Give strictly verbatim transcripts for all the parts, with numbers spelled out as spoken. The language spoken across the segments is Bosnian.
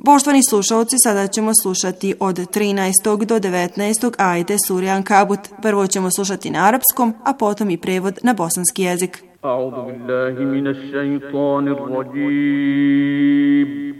Poštovani slušalci, sada ćemo slušati od trinaestog do devetnaestog ajete sure Ankabut. Prvo ćemo slušati na arapskom, a potom i prevod na bosanski jezik. A'udhu billahi minash shaitanir rajim.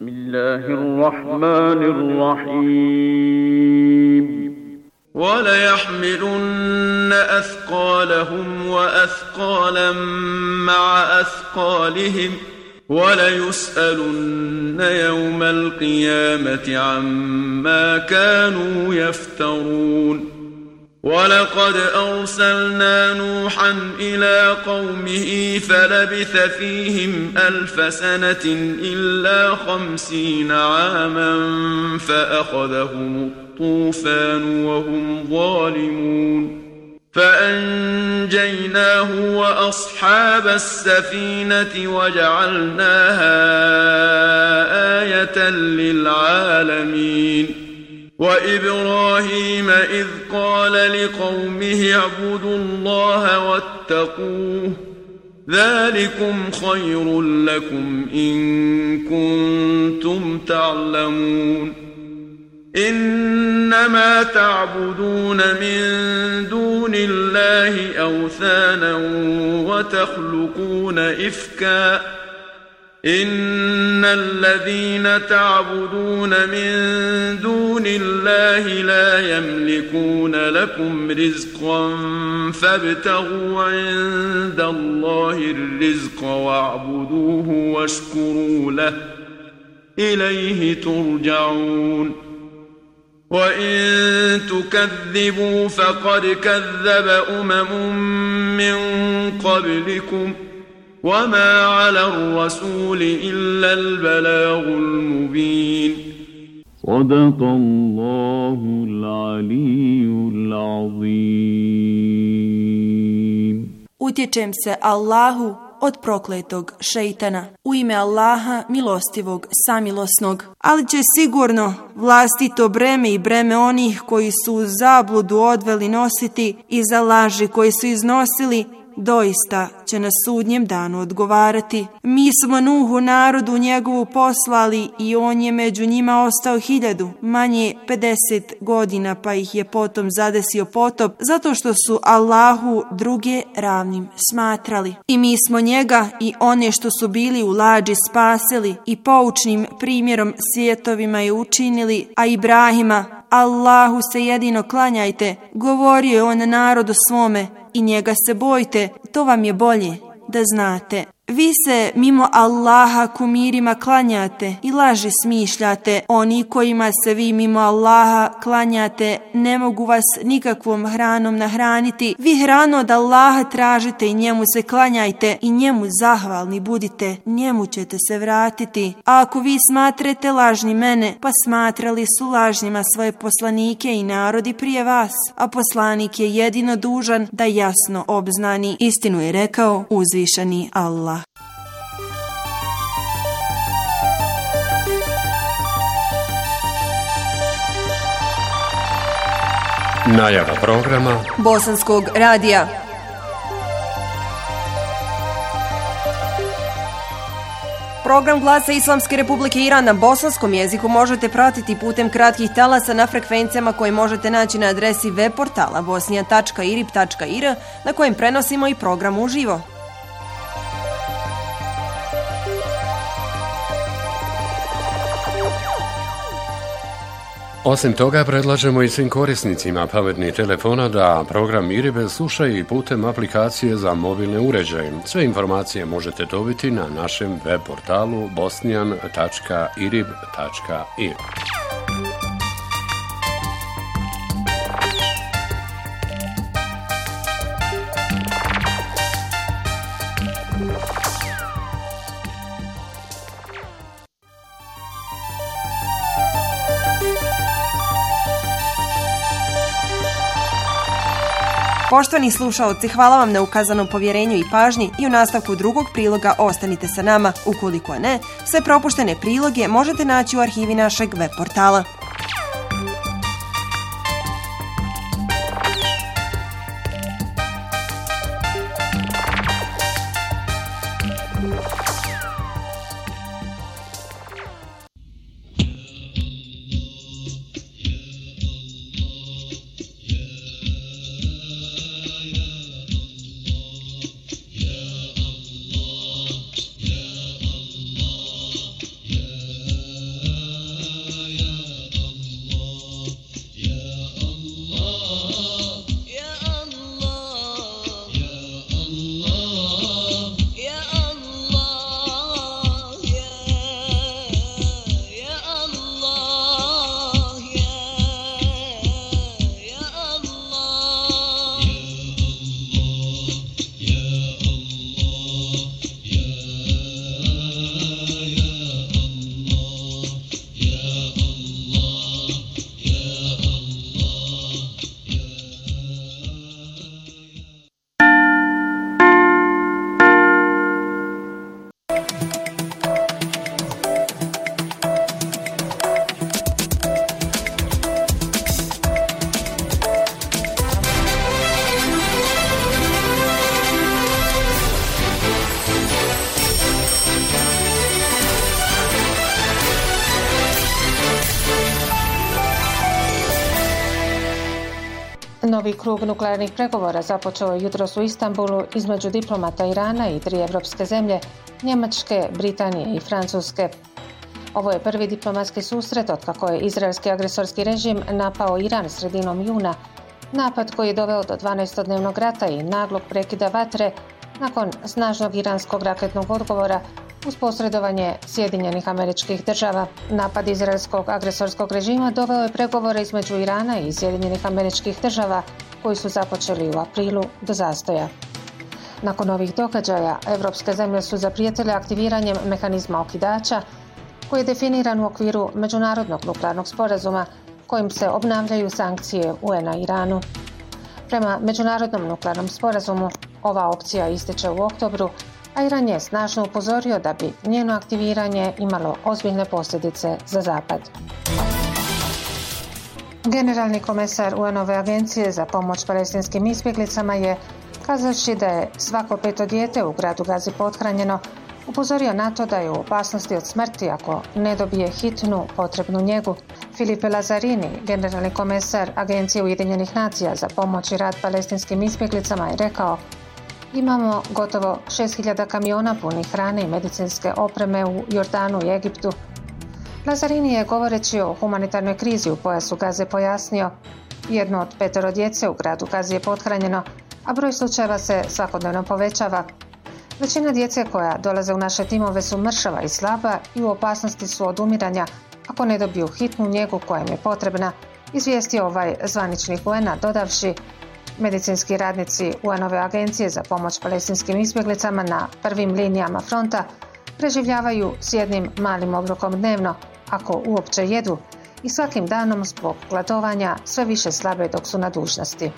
Bismillahirrahmanirrahim. وَلَيَحْمِلُنَّ أَثْقَالَهُمْ وَأَثْقَالًا مَعَ أَثْقَالِهِمْ وَلَيُسْأَلُنَّ يَوْمَ الْقِيَامَةِ عَمَّا كَانُوا يَفْتَرُونَ وَلَقَدْ أَرْسَلْنَا نُوحًا إِلَى قَوْمِهِ فَلَبِثَ فِيهِمْ أَلْفَ سَنَةٍ إِلَّا خَمْسِينَ عَامًا فَأَخَذَهُمُ الطُّوفَانُ وَهُمْ ظَالِمُونَ فَأَنْجَيْنَاهُ وَأَصْحَابَ السَّفِينَةِ وَجَعَلْنَاهَا آيَةً لِلْعَالَمِينَ وَإِبْرَاهِيمَ إِذْ قَالَ لِقَوْمِهِ اعْبُدُوا اللَّهَ وَاتَّقُوهُ ذَلِكُمْ خَيْرٌ لَكُمْ إِن كُنتُمْ تَعْلَمُونَ إِنَّمَا تَعْبُدُونَ مِن دُونِ اللَّهِ أَوْثَانًا وَتَخْلُقُونَ إِفْكًا إِنَّ الَّذِينَ تَعْبُدُونَ مِن دُونِ اللَّهِ لَا يَمْلِكُونَ لَكُمْ رِزْقًا فَابْتَغُوا عِندَ اللَّهِ الرِّزْقَ وَاعْبُدُوهُ وَاشْكُرُوا لَهُ إِلَيْهِ تُرْجَعُونَ وَإِن تُكَذِّبُوا فَقَدْ كَذَّبَ أُمَمٌ مِّن قَبْلِكُمْ وَمَا عَلَى الرَّسُولِ إِلَّا الْبَلَاغُ الْمُبِينُ صَدَقَ اللَّهُ الْعَلِيُّ الْعَظِيمُ. Utječem se Allahu od prokletog šejtana. U ime Allaha, milostivog, samilosnog. Ali će sigurno vlastito breme i breme onih koji su u zabludu odveli nositi i za laži koji su iznosili, doista će na sudnjem danu odgovarati. Mi smo Nuhu narodu njegovu poslali i on je među njima ostao hiljadu, manje pedeset godina, pa ih je potom zadesio potop, zato što su Allahu druge ravnim smatrali. I mi smo njega i one što su bili u lađi spasili i poučnim primjerom svjetovima je učinili, a Ibrahima, Allahu se jedino klanjajte, govorio je on narodu svome, i njega se bojte, to vam je bolje da znate. Vi se mimo Allaha kumirima klanjate i laži smišljate. Oni kojima se vi mimo Allaha klanjate ne mogu vas nikakvom hranom nahraniti. Vi hranu od Allaha tražite i njemu se klanjajte i njemu zahvalni budite. Njemu ćete se vratiti. A ako vi smatrate lažni mene, pa smatrali su lažnjima svoje poslanike i narodi prije vas. A poslanik je jedino dužan da jasno obznani. Istinu je rekao uzvišeni Allah. Najava programa Bosanskog radija. Program Glasa Islamske Republike Iran na bosanskom jeziku možete pratiti putem kratkih talasa na frekvencijama koje možete naći na adresi web portala bosnija tačka irib tačka ir na kojem prenosimo i program uživo. Osim toga, predlažemo i svim korisnicima pametnih telefona da program Iribe slušaju i putem aplikacije za mobilne uređaje. Sve informacije možete dobiti na našem web portalu bosnijan tačka irib tačka ir. Poštovani slušaoci, hvala vam na ukazanom povjerenju i pažnji i u nastavku drugog priloga ostanite sa nama. Ukoliko ne, sve propuštene priloge možete naći u arhivi našeg web portala. Novi krug nuklearnih pregovora započeo je jutros u Istanbulu između diplomata Irana i tri evropske zemlje, Njemačke, Britanije i Francuske. Ovo je prvi diplomatski susret otkako je izraelski agresorski režim napao Iran sredinom juna, napad koji je doveo do dvanaestodnevnog rata i naglog prekida vatre nakon snažnog iranskog raketnog odgovora uz posredovanje Sjedinjenih Američkih Država. Napad izraelskog agresorskog režima doveo je pregovore između Irana i Sjedinjenih Američkih Država koji su započeli u aprilu do zastoja. Nakon ovih događaja, evropske zemlje su zaprijetile aktiviranjem mehanizma okidača koji je definiran u okviru Međunarodnog nuklearnog sporazuma kojim se obnavljaju sankcije U N-a Iranu. Prema Međunarodnom nuklearnom sporazumu, ova opcija ističe u oktobru, a Iran je snažno upozorio da bi njeno aktiviranje imalo ozbiljne posljedice za Zapad. Generalni komesar U N-ove agencije za pomoć palestinskim izbjeglicama je, kazavši da je svako peto dijete u gradu Gazi pothranjeno, upozorio na to da je u opasnosti od smrti ako ne dobije hitnu potrebnu njegu. Filipe Lazzarini, generalni komesar Agencije Ujedinjenih nacija za pomoć i rad palestinskim izbjeglicama, je rekao: imamo gotovo šest hiljada kamiona punih hrane i medicinske opreme u Jordanu i Egiptu. Lazzarini je, govoreći o humanitarnoj krizi u pojasu Gaze, pojasnio: jedno od petero djece u gradu Gazi je pothranjeno, a broj slučajeva se svakodnevno povećava. Većina djece koja dolaze u naše timove su mršava i slaba i u opasnosti su od umiranja ako ne dobiju hitnu njegu koja im je potrebna, izvijestio ovaj zvaničnik U N-a, dodavši: medicinski radnici U N-ove agencije za pomoć palestinskim izbjeglicama na prvim linijama fronta preživljavaju s jednim malim obrokom dnevno, ako uopće jedu, i svakim danom zbog gladovanja sve više slabe dok su na dužnosti.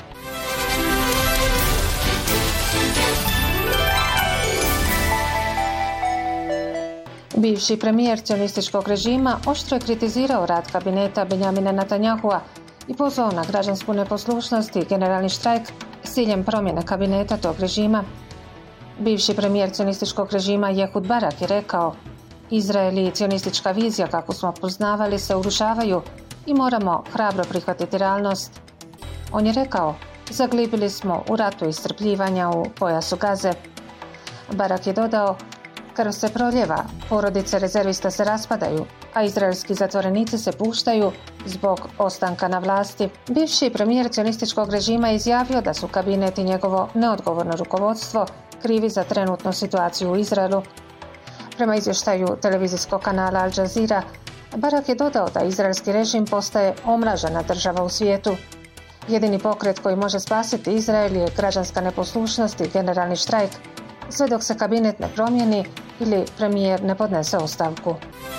Bivši premijer cionističkog režima oštro je kritizirao rad kabineta Benjamina Netanyahua i pozvao na građansku neposlušnost i generalni štrajk s ciljem promjene kabineta tog režima. Bivši premijer cionističkog režima Ehud Barak je rekao: Izrael i cionistička vizija kakvu smo poznavali se urušavaju i moramo hrabro prihvatiti realnost. On je rekao: zaglibili smo u ratu iscrpljivanja u pojasu Gaze. Barak je dodao: krv se proljeva, porodice rezervista se raspadaju, a izraelski zatvorenici se puštaju zbog ostanka na vlasti. Bivši premijer cionističkog režima je izjavio da su kabinet i njegovo neodgovorno rukovodstvo krivi za trenutnu situaciju u Izraelu. Prema izvještaju televizijskog kanala Al Jazeera, Barak je dodao da izraelski režim postaje omražena država u svijetu. Jedini pokret koji može spasiti Izrael je građanska neposlušnost i generalni štrajk, sve dok se kabinet ne promijeni ili premijer ne podnese ostavku.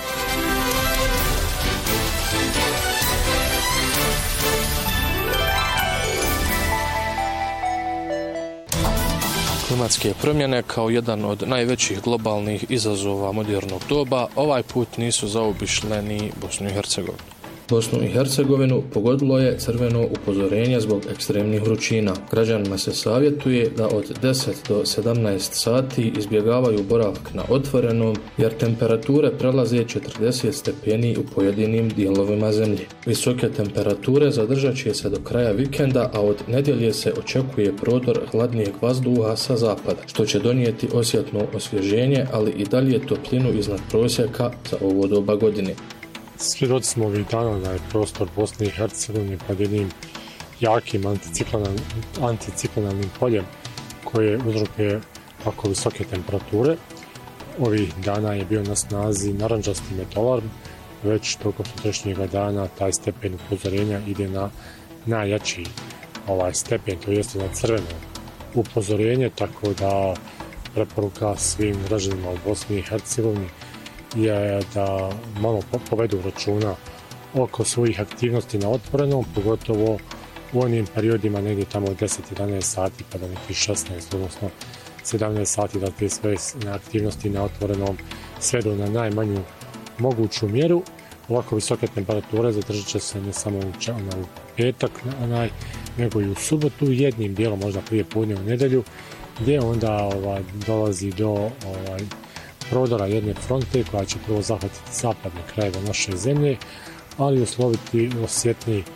Klimatske promjene kao jedan od najvećih globalnih izazova modernog doba ovaj put nisu zaobišle ni Bosnu i Hercegovinu. Bosnu i Hercegovinu pogodilo je crveno upozorenje zbog ekstremnih vrućina. Građanima se savjetuje da od deset do sedamnaest sati izbjegavaju boravak na otvorenom, jer temperature prelaze četrdeset stepeni u pojedinim dijelovima zemlje. Visoke temperature zadržat će se do kraja vikenda, a od nedjelje se očekuje prodor hladnijeg vazduha sa zapada, što će donijeti osjetno osvježenje, ali i dalje toplinu iznad prosjeka za ovo doba godine. Svjedoci smo ovih dana da je prostor Bosne i Hercegovine pod jednim jakim anticiklonalnim poljem koje uzrokuje tako visoke temperature. Ovih dana je bio na snazi narandžasti metalarm, već tokom sutrašnjega dana taj stepen upozorenja ide na najjači ovaj stepen, to jeste na crveno upozorenje, tako da preporuka svim građanima u Bosni i Hercegovini je da malo povedu računa oko svojih aktivnosti na otvorenom, pogotovo u onim periodima negdje tamo od deset do jedanaest sati pa do nekih šesnaest, odnosno sedamnaest sati, da te sve aktivnosti na otvorenom svedu na najmanju moguću mjeru. Ovako visoke temperature zadržat će se ne samo u petak, onaj, nego i u subotu, jednim dijelom možda prije podne u nedjelju, gdje onda ovaj, dolazi do ovaj, prodora jedne fronte koja će prvo zahvatiti zapadne krajeve naše zemlje, ali usloviti osjetni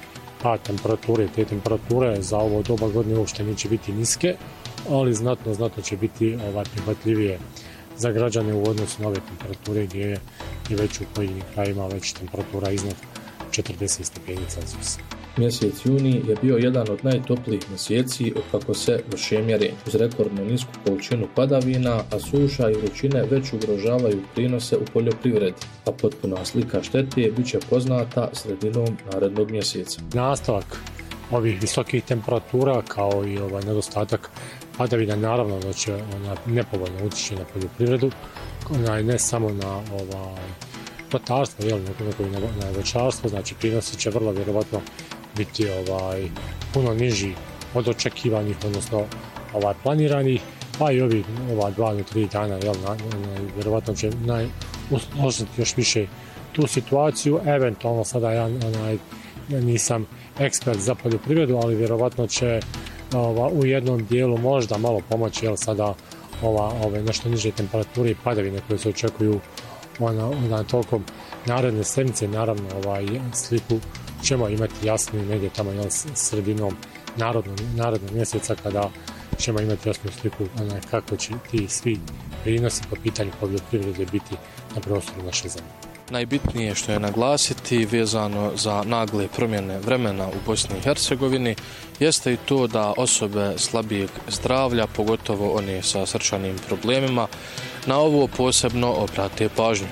pad temperature. Te temperature za ovo doba godine uopšte neće biti niske, ali znatno, znatno će biti ovaj, prihvatljivije za građane u odnosu na ove temperature gdje je i već u pojedinim krajima već temperatura iznad četrdeset stepeni Celzijusa. Mjesec juni je bio jedan od najtoplijih mjeseci od kako se vrše mjere. Uz rekordno nisku količinu padavina, a suša i vrućine već ugrožavaju prinose u poljoprivredi, a potpuna slika štete bit će poznata sredinom narednog mjeseca. Nastavak ovih visokih temperatura kao i ovaj nedostatak padavina naravno da će ona nepovoljno utjeći na poljoprivredu, ona ne samo na ovaj ratarstvo, jel, neko i na, na voćarstvo, znači prinosi će vrlo vjerovatno biti ovaj puno niži od očekivanih, odnosno ovaj planiranih, pa i ovi ova dva do tri dana, jel, na, na, vjerovatno će naj usložiti još više tu situaciju. Eventualno sada ja onaj nisam ekspert za poljoprivredu, ali vjerovatno će ova, u jednom dijelu možda malo pomoći, jel, sada ova ove nešto niže temperature i padavine koje se očekuju ona, ona tokom naredne sedmice. Naravno ovaj sliku ćemo imati jasniju negdje tamo, jel, sredinom narodnog, narednog mjeseca kada ćemo imati jasnu sliku ona, kako će ti svi prinosi po pitanju poljoprivrede biti na prostoru naše zemlje. Najbitnije što je naglasiti vezano za nagle promjene vremena u Bosni i Hercegovini jeste i to da osobe slabijeg zdravlja, pogotovo one sa srčanim problemima, na ovo posebno obrate pažnju.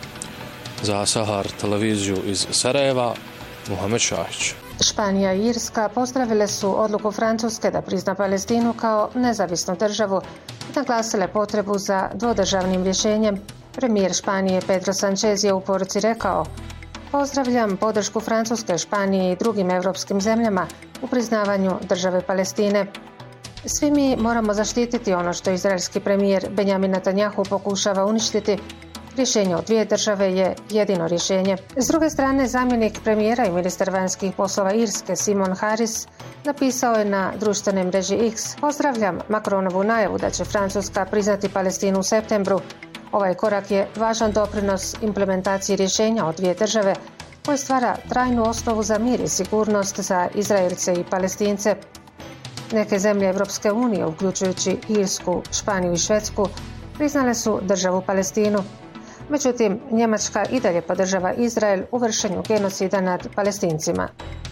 Za Sahar televiziju iz Sarajeva, Muhamed Šahić. Španija i Irska pozdravile su odluku Francuske da prizna Palestinu kao nezavisnu državu i naglasile potrebu za dvodržavnim rješenjem. Premijer Španije Pedro Sanchez je u poruci rekao: "Pozdravljam podršku Francuske, Španije i drugim europskim zemljama u priznavanju države Palestine. Svi mi moramo zaštititi ono što izraelski premijer Benjamin Netanjahu pokušava uništiti. Rješenje od dvije države je jedino rješenje." S druge strane, zamjenik premijera i ministar vanjskih poslova Irske Simon Harris napisao je na društvenoj mreži X: "Pozdravljam Macronovu najavu da će Francuska priznati Palestinu u septembru. Ovaj korak je važan doprinos implementaciji rješenja od dvije države koje stvara trajnu osnovu za mir i sigurnost za Izraelce i Palestince." Neke zemlje Evropske unije, uključujući Irsku, Španiju i Švedsku, priznale su državu Palestinu. Međutim, Njemačka i dalje podržava Izrael u vršenju genocida nad Palestincima.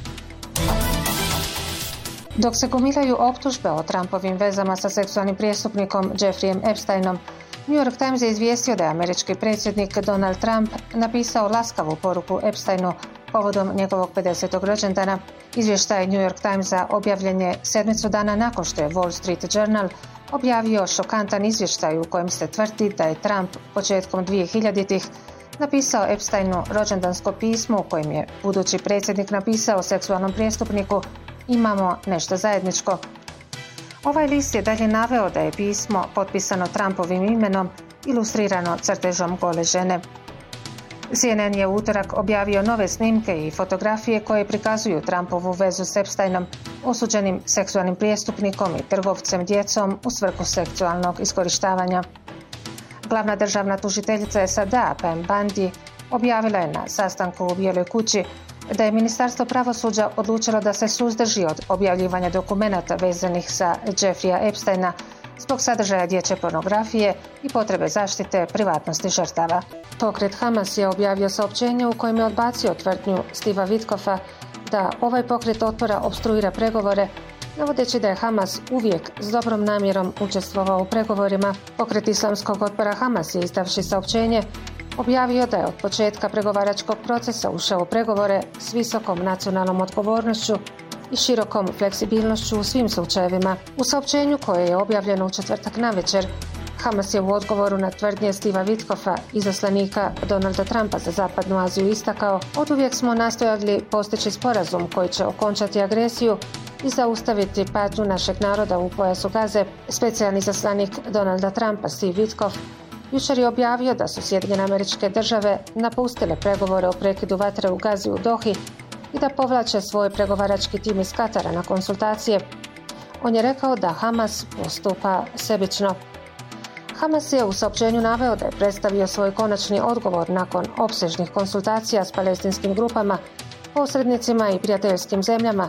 Dok se gomilaju optužbe o Trumpovim vezama sa seksualnim prijestupnikom Jeffreyem Epsteinom, New York Times je izvijestio da je američki predsjednik Donald Trump napisao laskavu poruku Epsteinu povodom njegovog pedesetog rođendana. Izvještaj New York Timesa objavljen je sedmicu dana nakon što je Wall Street Journal objavio šokantan izvještaj u kojem se tvrdi da je Trump početkom dvije hiljaditih napisao Epsteinu rođendansko pismo u kojem je budući predsjednik napisao seksualnom prijestupniku: "Imamo nešto zajedničko." Ovaj list je dalje naveo da je pismo potpisano Trumpovim imenom, ilustrirano crtežom gole žene. C N N je u utorak objavio nove snimke i fotografije koje prikazuju Trumpovu vezu s Epsteinom, osuđenim seksualnim prijestupnikom i trgovcem djecom u svrhu seksualnog iskorištavanja. Glavna državna tužiteljica S A D-a Pam Bondi objavila je na sastanku u Bijeloj kući da je Ministarstvo pravosuđa odlučilo da se suzdrži od objavljivanja dokumenata vezanih za Jeffreya Epsteina zbog sadržaja dječje pornografije i potrebe zaštite privatnosti žrtava. Pokret Hamas je objavio saopćenje u kojem je odbacio tvrdnju Steva Witkoffa da ovaj pokret otpora opstruira pregovore, navodeći da je Hamas uvijek s dobrom namjerom učestvovao u pregovorima. Pokret islamskog otpora Hamas je, izdavši saopćenje, objavio da je od početka pregovaračkog procesa ušao u pregovore s visokom nacionalnom odgovornošću i širokom fleksibilnošću u svim slučajevima. U saopćenju koje je objavljeno u četvrtak navečer, Hamas je u odgovoru na tvrdnje Steva Witkoffa, izaslanika Donalda Trumpa za Zapadnu Aziju, istakao: "Oduvijek smo nastojali postići sporazum koji će okončati agresiju i zaustaviti patnju našeg naroda u pojasu Gaze." Specijalni izaslanik Donalda Trumpa Steve Witkoff jučer je objavio da su Sjedinjene Američke Države napustile pregovore o prekidu vatre u Gazi u Dohi i da povlače svoj pregovarački tim iz Katara na konsultacije. On je rekao da Hamas postupa sebično. Hamas je u saopćenju naveo da je predstavio svoj konačni odgovor nakon opsežnih konsultacija s palestinskim grupama, posrednicima i prijateljskim zemljama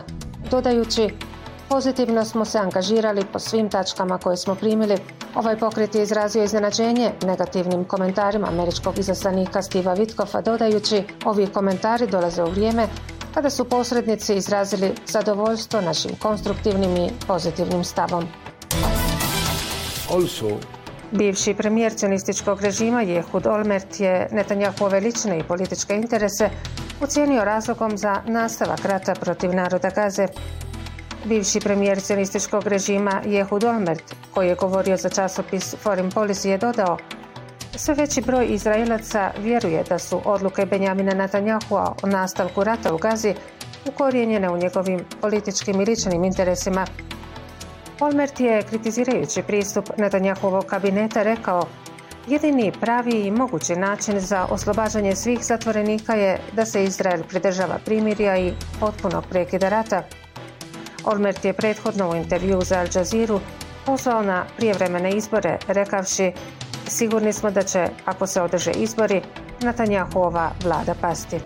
dodajući: pozitivno smo se angažirali po svim tačkama koje smo primili. Ovaj pokret je izrazio iznenađenje negativnim komentarima američkog izaslanika Steva Witkoffa, dodajući: ovi komentari dolaze u vrijeme kada su posrednici izrazili zadovoljstvo našim konstruktivnim i pozitivnim stavom. Also, bivši premijer cionističkog režima Ehud Olmert je Netanjahove lične i političke interese ocijenio razlogom za nastavak rata protiv naroda Gaze. Bivši premijer cionističkog režima Ehud Olmert, koji je govorio za časopis Foreign Policy, je dodao: sve veći broj Izraelaca vjeruje da su odluke Benjamina Netanjahua o nastavku rata u Gazi ukorijenjene u njegovim političkim i ličnim interesima. Olmert je, kritizirajući pristup Netanjahuovog kabineta, rekao: jedini pravi i mogući način za oslobađanje svih zatvorenika je da se Izrael pridržava primirja i potpunog prekida rata. Olmert je prethodno u intervju za Al Jazeeru pozvao na prijevremene izbore, rekavši: sigurni smo da će, ako se održe izbori, Netanjahuova vlada pasti.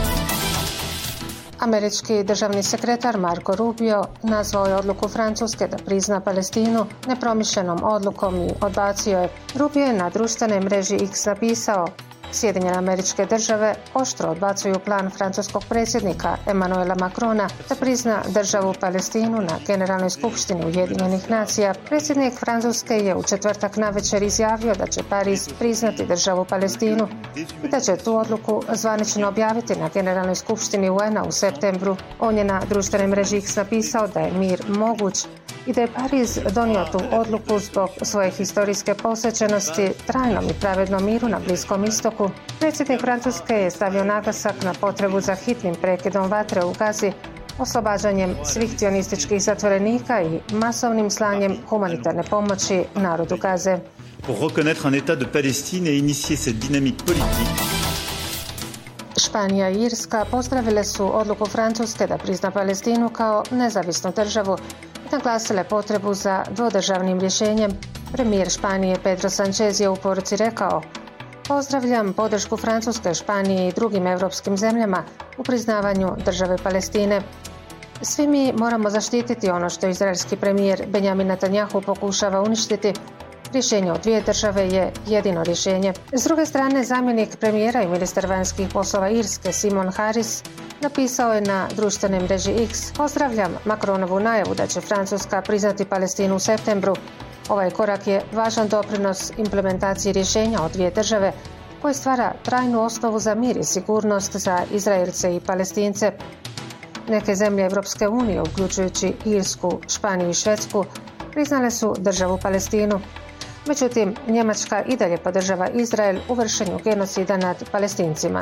Američki državni sekretar Marco Rubio nazvao je odluku Francuske da prizna Palestinu nepromišljenom odlukom i odbacio je. Rubio je na društvenoj mreži X napisao: Sjedinjene Američke Države oštro odbacuju plan francuskog predsjednika Emmanuela Macrona da prizna državu Palestinu na Generalnoj skupštini Ujedinjenih nacija. Predsjednik Francuske je u četvrtak navečer izjavio da će Pariz priznati državu Palestinu i da će tu odluku zvanično objaviti na Generalnoj skupštini U N-a u septembru. On je na društvenoj mreži X napisao da je mir moguć i da je Pariz donio tu odluku zbog svoje historijske posvećenosti trajnom i pravednom miru na Bliskom istoku. Predsjednik Francuske je stavio naglasak na potrebu za hitnim prekidom vatre u Gazi, oslobađanjem svih cionističkih zatvorenika i masovnim slanjem humanitarne pomoći narodu Gaze. Pour reconnaître un état de Palestine et initier cette dynamique politique. Španija i Irska pozdravile su odluku Francuske da prizna Palestinu kao nezavisnu državu i naglasile potrebu za dvodržavnim rješenjem. Premijer Španije Pedro Sanchez je u poruci rekao: pozdravljam podršku Francuske, Španije i drugim europskim zemljama u priznavanju države Palestine. Svi mi moramo zaštititi ono što izraelski premijer Benjamin Netanjahu pokušava uništiti. Rješenje od dvije države je jedino rješenje. S druge strane, zamjenik premijera i ministar vanjskih poslova Irske Simon Harris napisao je na društvenoj mreži X: pozdravljam Macronovu najavu da će Francuska priznati Palestinu u septembru. Ovaj korak je važan doprinos implementaciji rješenja od dvije države koje stvara trajnu osnovu za mir i sigurnost za Izraelce i Palestince. Neke zemlje Europske unije, uključujući Irsku, Španiju i Švedsku, priznale su državu Palestinu. Međutim, Njemačka i dalje podržava Izrael u vršenju genocida nad Palestincima.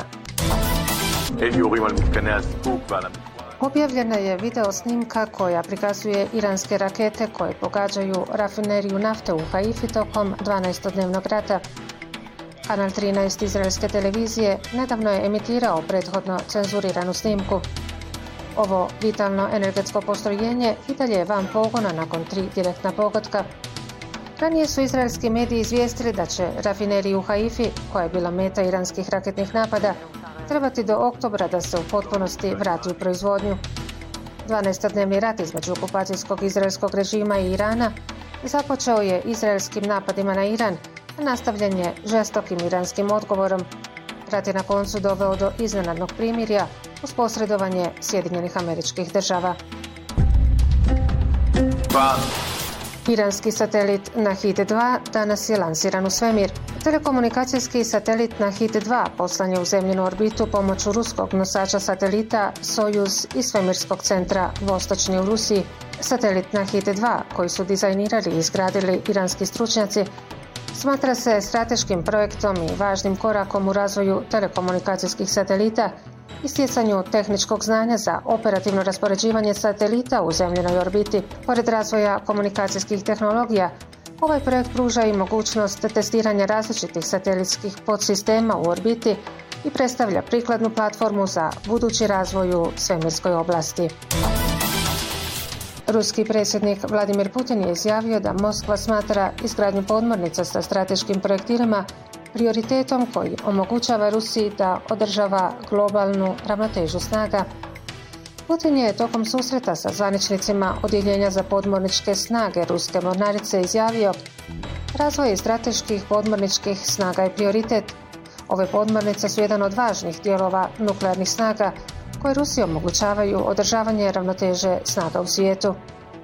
Objavljena je video snimka koja prikazuje iranske rakete koje pogađaju rafineriju nafte u Haifi tokom dvanaestodnevnog rata. Kanal trinaest izraelske televizije nedavno je emitirao prethodno cenzuriranu snimku. Ovo vitalno energetsko postrojenje i dalje je van pogona nakon tri direktna pogotka. Ranije su izraelski mediji izvijestili da će rafineriju u Haifi, koja je bila meta iranskih raketnih napada, trebati do oktobra da se u potpunosti vrati u proizvodnju. dvanaestodnevni rat između okupacijskog izraelskog režima i Irana započeo je izraelskim napadima na Iran, a nastavljen je žestokim iranskim odgovorom. Rat je na koncu doveo do iznenadnog primirja uz posredovanje Sjedinjenih Američkih Država. Pa. Iranski satelit Nahid dva danas je lansiran u svemir. Telekomunikacijski satelit Nahid dva poslan je u zemljinu orbitu pomoću ruskog nosača satelita Sojuz iz svemirskog centra Vostočni u Rusiji. Satelit Nahid dva, koji su dizajnirali i izgradili iranski stručnjaci, smatra se strateškim projektom i važnim korakom u razvoju telekomunikacijskih satelita i stjecanju tehničkog znanja za operativno raspoređivanje satelita u zemljinoj orbiti. Pored razvoja komunikacijskih tehnologija, ovaj projekt pruža i mogućnost testiranja različitih satelitskih podsistema u orbiti i predstavlja prikladnu platformu za budući razvoj u svemirskoj oblasti. Ruski predsjednik Vladimir Putin je izjavio da Moskva smatra izgradnju podmornica sa strateškim projektilima prioritetom koji omogućava Rusiji da održava globalnu ravnotežu snaga. Putin je tokom susreta sa zvaničnicima Odjeljenja za podmorničke snage Ruske mornarice izjavio: razvoj strateških podmorničkih snaga je prioritet. Ove podmornice su jedan od važnih dijelova nuklearnih snaga koje Rusiji omogućavaju održavanje ravnoteže snaga u svijetu.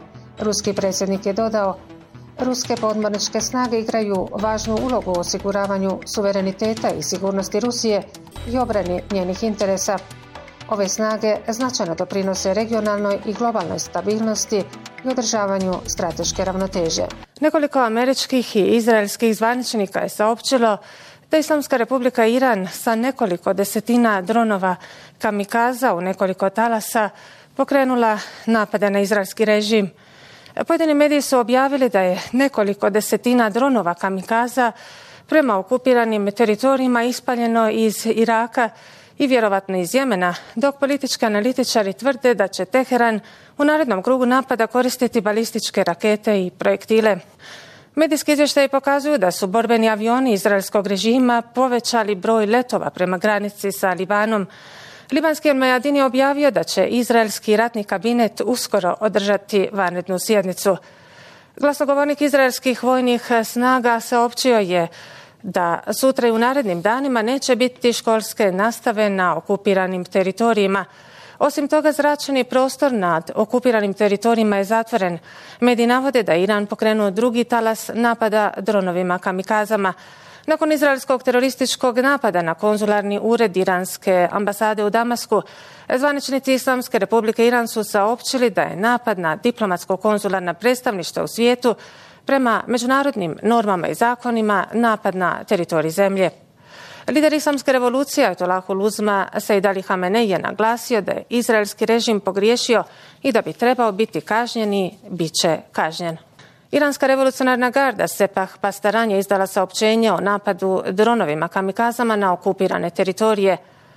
Ruski predsjednik je dodao: ruske podmorničke snage igraju važnu ulogu u osiguravanju suvereniteta i sigurnosti Rusije i obrani njenih interesa. Ove snage značajno doprinose regionalnoj i globalnoj stabilnosti i održavanju strateške ravnoteže. Nekoliko američkih i izraelskih zvaničnika je saopćilo da Islamska Republika Iran sa nekoliko desetina dronova kamikaza u nekoliko talasa pokrenula napade na izraelski režim. Pojedini mediji su objavili da je nekoliko desetina dronova kamikaza prema okupiranim teritorijima ispaljeno iz Iraka i vjerovatno iz Jemena, dok politički analitičari tvrde da će Teheran u narednom krugu napada koristiti balističke rakete i projektile. Medijski izvještaji pokazuju da su borbeni avioni izraelskog režima povećali broj letova prema granici sa Libanom. Libanski El-Mayadin je objavio da će izraelski ratni kabinet uskoro održati vanrednu sjednicu. Glasnogovornik izraelskih vojnih snaga saopćio je da sutra i u narednim danima neće biti školske nastave na okupiranim teritorijima. Osim toga, zračni prostor nad okupiranim teritorijima je zatvoren. Mediji navode da je Iran pokrenuo drugi talas napada dronovima kamikazama. Nakon izraelskog terorističkog napada na konzularni ured iranske ambasade u Damasku, zvaničnici Islamske Republike Iran su saopćili da je napad na diplomatsko-konzularna predstavništva u svijetu prema međunarodnim normama i zakonima napad na teritorij zemlje. Lider Islamske revolucije Ajatolahul Uzma Sejd Ali Hamenej je naglasio da je izraelski režim pogriješio i da bi trebao biti kažnjen i bit će kažnjen. Iranska revolucionarna garda Sepah Pastaran je izdala saopćenje o napadu dronovima kamikazama na okupirane teritorije.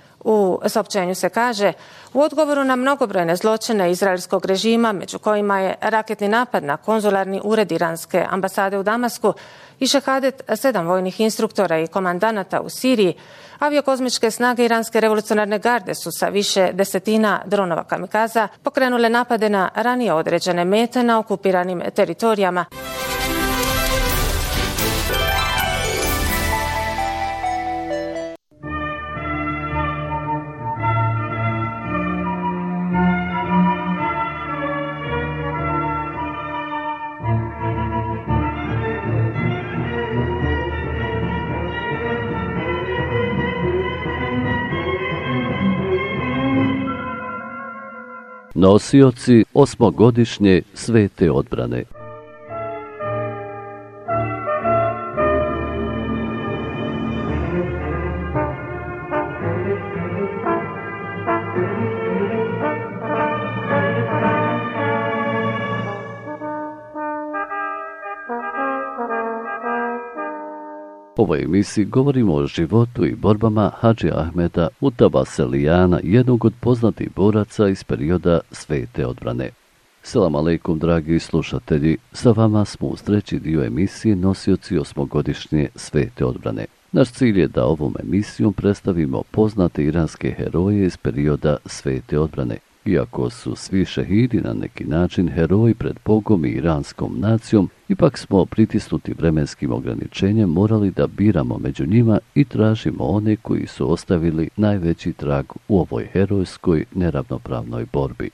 U saopćenju se kaže: u odgovoru na mnogobrojne zločine izraelskog režima, među kojima je raketni napad na konzularni ured iranske ambasade u Damasku i šehadet sedam vojnih instruktora i komandanata u Siriji, aviokozmičke snage Iranske revolucionarne garde su sa više desetina dronova kamikaza pokrenule napade na ranije određene mete na okupiranim teritorijama. Nosioci osmogodišnje svete odbrane. U ovoj emisiji govorimo o životu i borbama Hadži Ahmeda Mutabaselijana, jednog od poznatih boraca iz perioda svete odbrane. Selam aleikum, dragi slušatelji, sa vama smo uz treći dio emisije Nosioci osmogodišnje svete odbrane. Naš cilj je da ovom emisijom predstavimo poznate iranske heroje iz perioda svete odbrane. Iako su svi šehidi na neki način heroji pred Bogom i iranskom nacijom, ipak smo pritisnuti vremenskim ograničenjem morali da biramo među njima i tražimo one koji su ostavili najveći trag u ovoj herojskoj neravnopravnoj borbi.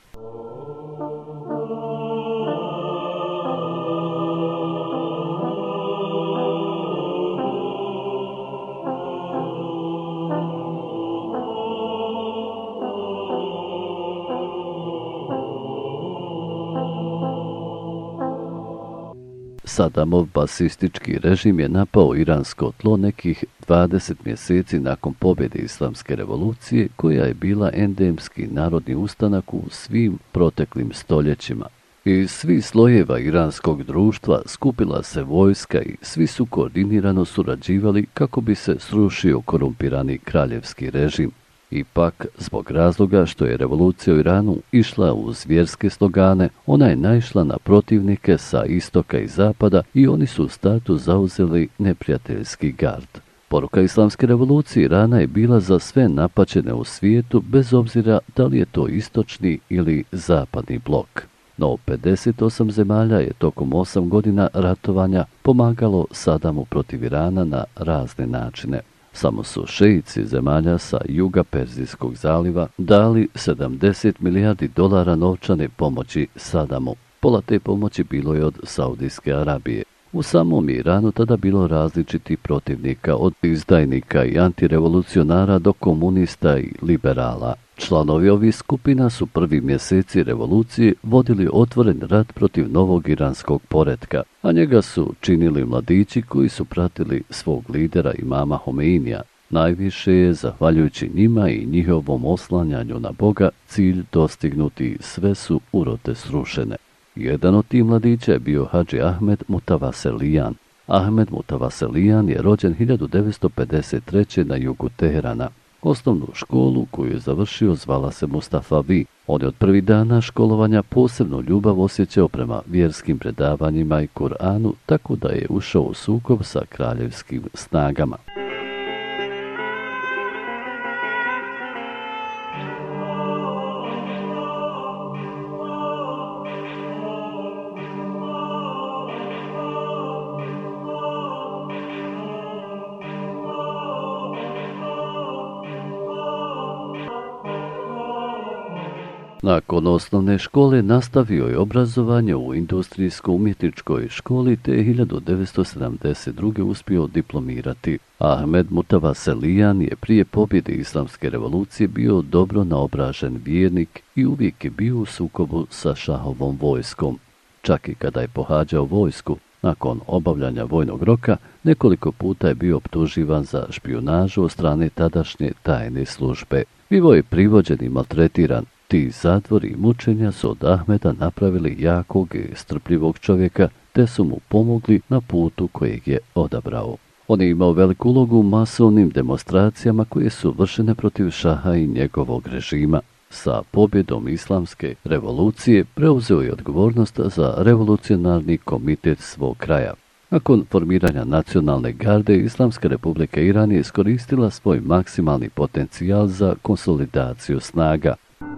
Sadamov basistički režim je napao iransko tlo nekih dvadeset mjeseci nakon pobjede Islamske revolucije, koja je bila endemski narodni ustanak u svim proteklim stoljećima. Iz svih slojeva iranskog društva skupila se vojska i svi su koordinirano surađivali kako bi se srušio korumpirani kraljevski režim. Ipak, zbog razloga što je revolucija u Iranu išla uz vjerske slogane, ona je naišla na protivnike sa istoka i zapada i oni su u startu zauzeli neprijateljski gard. Poruka islamske revolucije Irana je bila za sve napaćene u svijetu, bez obzira da li je to istočni ili zapadni blok. No, pedeset osam zemalja je tokom osam godina ratovanja pomagalo Sadamu protiv Irana na razne načine. Samo su šeici zemalja sa juga Perzijskog zaliva dali sedamdeset milijardi dolara novčane pomoći Sadamu. Pola te pomoći bilo je od Saudijske Arabije. U samom Iranu tada bilo različitih protivnika, od izdajnika i antirevolucionara do komunista i liberala. Članovi ovih skupina su prvi mjeseci revolucije vodili otvoren rat protiv novog iranskog poretka, a njega su činili mladići koji su pratili svog lidera imama Homeinija. Najviše je, zahvaljujući njima i njihovom oslanjanju na Boga, cilj dostignuti, sve su urote srušene. Jedan od tih mladića je bio Hadži Ahmed Mutavaselijan. Ahmed Mutavaselijan je rođen hiljadu devetsto pedeset treće. na jugu Teherana. Osnovnu školu koju je završio zvala se Mustafa Vi. On je od prvih dana školovanja posebnu ljubav osjećao prema vjerskim predavanjima i Kur'anu, tako da je ušao u sukob sa kraljevskim snagama. Nakon osnovne škole nastavio je obrazovanje u industrijsko-umjetničkoj školi te je hiljadu devetsto sedamdeset druge. uspio diplomirati. Ahmed Mutavaselijan je prije pobjede islamske revolucije bio dobro naobražen vjernik i uvijek je bio u sukobu sa šahovom vojskom. Čak i kada je pohađao vojsku, nakon obavljanja vojnog roka, nekoliko puta je bio optuživan za špijunažu od strane tadašnje tajne službe. Bivo je privođen i maltretiran. Ti zatvori i mučenja su od Ahmeda napravili jakog i strpljivog čovjeka, te su mu pomogli na putu kojeg je odabrao. On je imao veliku ulogu u masovnim demonstracijama koje su vršene protiv šaha i njegovog režima. Sa pobjedom islamske revolucije preuzeo je odgovornost za revolucionarni komitet svog kraja. Nakon formiranja nacionalne garde, Islamska republika Iran je iskoristila svoj maksimalni potencijal za konsolidaciju snaga.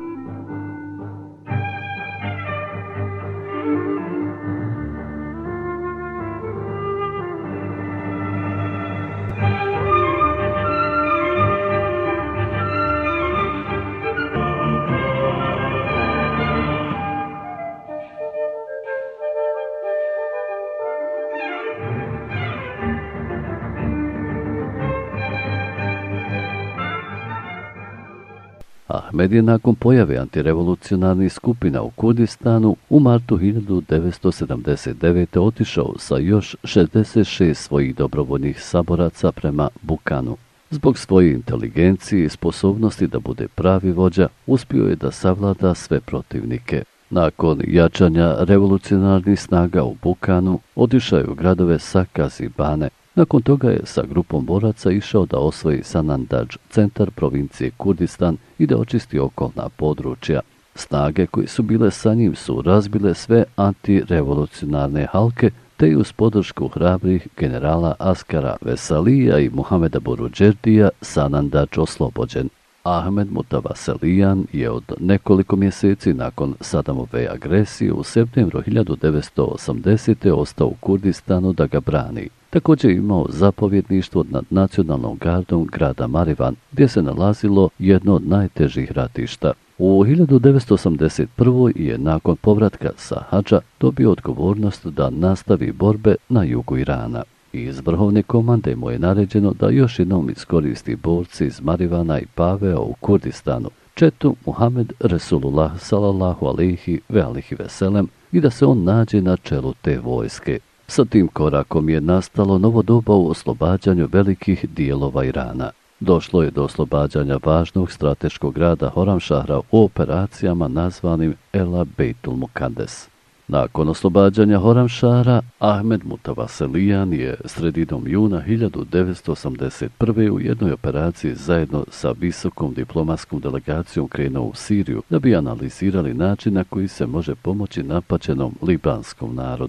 Ahmed je nakon pojave antirevolucionarnih skupina u Kurdistanu u martu hiljadu devetsto sedamdeset devete. otišao sa još šezdeset šest svojih dobrovoljnih saboraca prema Bukanu. Zbog svoje inteligencije i sposobnosti da bude pravi vođa, uspio je da savlada sve protivnike. Nakon jačanja revolucionarnih snaga u Bukanu, otišao je u gradove Sakaz i Bane. Nakon toga je sa grupom boraca išao da osvoji Sanandadž, centar provincije Kurdistan, i da očisti okolna područja. Snage koje su bile sa njim su razbile sve antirevolucionarne halke, te i uz podršku hrabrih generala Askara Vesalija i Muhameda Boruđerdija Sanandadž oslobođen. Ahmed Mutavaselijan je od nekoliko mjeseci nakon Sadamove agresije u septembru hiljadu devetsto osamdesete. ostao u Kurdistanu da ga brani. Također je imao zapovjedništvo nad nacionalnom gardom grada Marivan, gdje se nalazilo jedno od najtežih ratišta. U hiljadu devetsto osamdeset prve. je nakon povratka sa hadža dobio odgovornost da nastavi borbe na jugu Irana. Iz vrhovne komande mu je naređeno da još jednom iskoristi borci iz Marivana i Pavea u Kurdistanu, četu Muhammed Resulullah sallallahu alejhi ve alihi veselem, i da se on nađe na čelu te vojske. Sa tim korakom je nastalo novo doba u oslobađanju velikih dijelova Irana. Došlo je do oslobađanja važnog strateškog grada Horamšahra u operacijama nazvanim Ela Bejtul Mukaddes. Nakon oslobađanja Horamšahra, Ahmed Mutavaselijan je sredinom juna hiljadu devetsto osamdeset prve. u jednoj operaciji zajedno sa visokom diplomatskom delegacijom krenuo u Siriju da bi analizirali način na koji se može pomoći napaćenom libanskom narodu.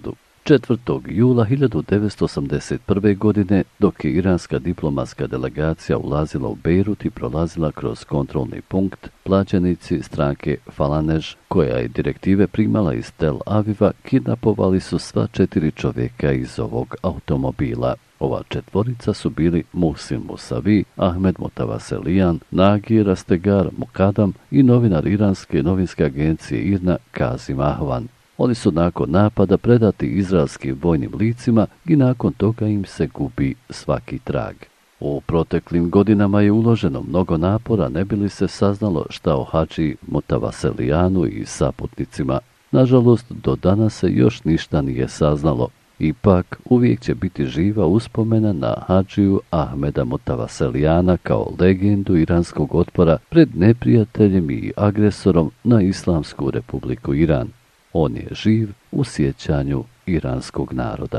četvrtog jula hiljadu devetsto osamdeset prve. godine, dok je iranska diplomatska delegacija ulazila u Bejrut i prolazila kroz kontrolni punkt, plaćenici stranke Falanež, koja je direktive primala iz Tel Aviva, kidnapovali su sva četiri čovjeka iz ovog automobila. Ova četvorica su bili Muhsin Musavi, Ahmed Mutavaselijan, Nagi Rastegar Mukadam i novinar iranske novinske agencije IRNA Kazim Ahvan. Oni su nakon napada predati izraelskim vojnim licima i nakon toga im se gubi svaki trag. U proteklim godinama je uloženo mnogo napora ne bi li se saznalo šta o Hadži Mutavaselijanu i saputnicima. Nažalost, do danas se još ništa nije saznalo. Ipak, uvijek će biti živa uspomena na Hadžiju Ahmeda Mutavaselijana kao legendu iranskog otpora pred neprijateljem i agresorom na Islamsku republiku Iran. On je živ u sjećanju iranskog naroda.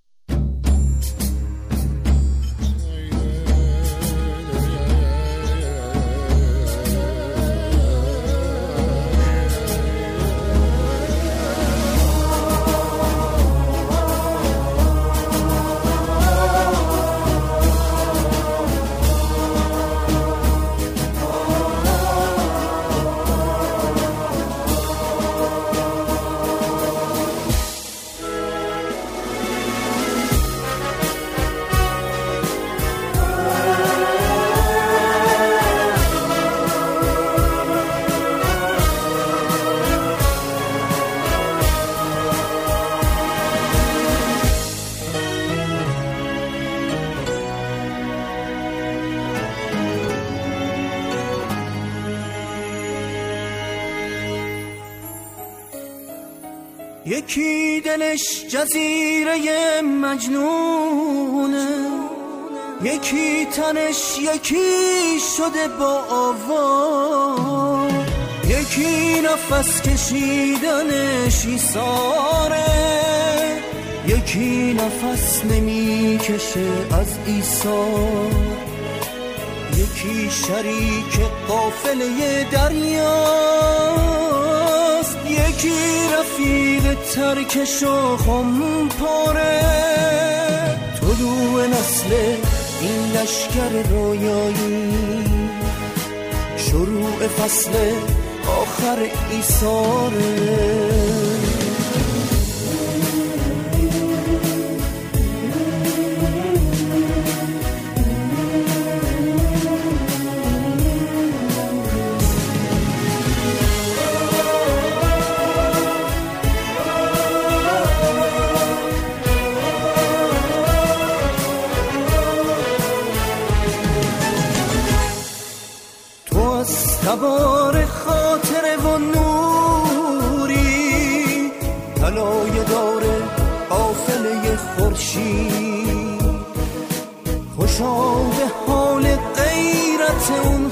یکی دلش جزیره مجنونه، یکی تنش یکی شده با آوا، یکی نفس کشیدنش ایثاره، یکی نفس نمیکشه از ایثار، یکی شریک قافله دریاست، یکی رفیق ترکش و خمپاره. طلوع نسل این لشکر رویایی، شروع فصل آخر ایثاره. تبار خاطر و نوری، طلایه دار قافله خورشید، خوشا به حال غیرت اون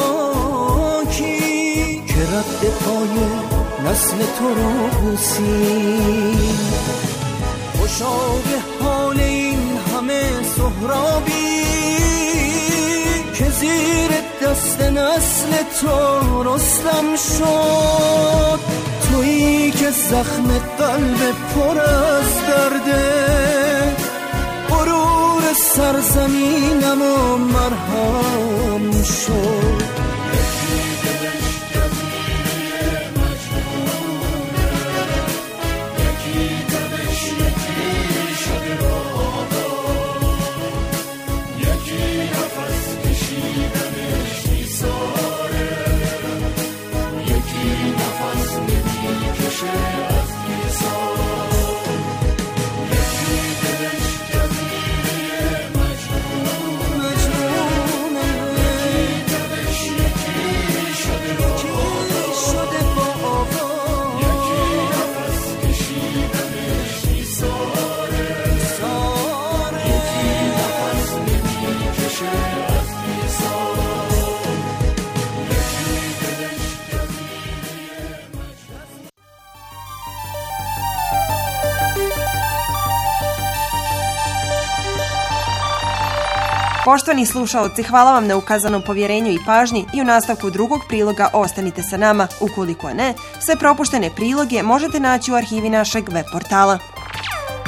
خاکی که رد پای نسل تو رو بوسید، خوشا به حال این همه سهرابی که زیر دست نسل تو رستم شد. تویی که زخم قلب پر از درده، غرور سرزمینم و مرهم شد. Poštovani slušaoci, hvala vam na ukazanom povjerenju i pažnji i u nastavku drugog priloga ostanite sa nama. Ukoliko ne, sve propuštene priloge možete naći u arhivi našeg web portala.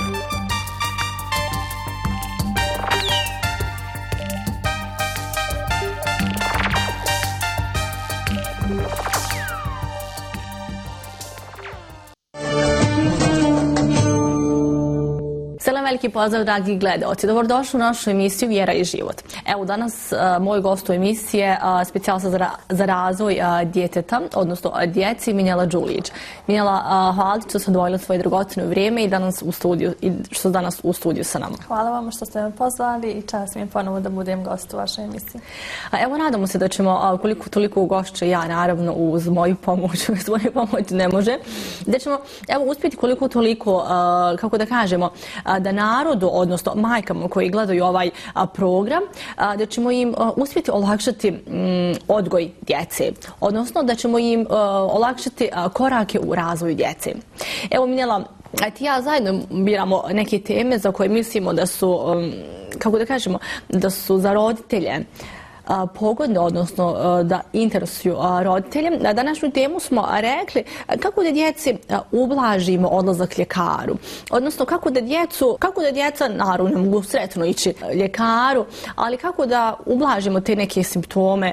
veliki pozdrav, dragi gledaoci. Dobrodošli u našu emisiju Vjera i život. Evo, danas uh, moj gost u emisiji je uh, specijalista za, ra za razvoj uh, djeteta, odnosno uh, djeci, Minjela Đulić. Minjela, uh, hvala što ste odvojili svoje dragocjeno vrijeme i danas u studiju, i što ste danas u studiju sa nama. Hvala vam što ste me pozvali i čast mi je ponovo da budem gost u vašoj emisiji. Uh, evo, nadamo se da ćemo, uh, koliko toliko ugošće ja, naravno, uz moju pomoć, uz moju pomoć ne može, da ćemo, evo, uspjeti koliko toliko, uh, kako da kažemo, da narodu, odnosno majkama koji gledaju ovaj program, da ćemo im uspjeti olakšati odgoj djece, odnosno da ćemo im olakšati korake u razvoju djece. Evo, Minjela, ti ja zajedno biramo neke teme za koje mislimo da su, kako da kažemo, da su za roditelje pogodne, odnosno da interesuju roditelje. Na današnju temu smo rekli kako da djeci ublažimo odlazak ljekaru, odnosno kako da djecu, kako da djeca, naravno ne mogu sretno ići ljekaru, ali kako da ublažimo te neke simptome,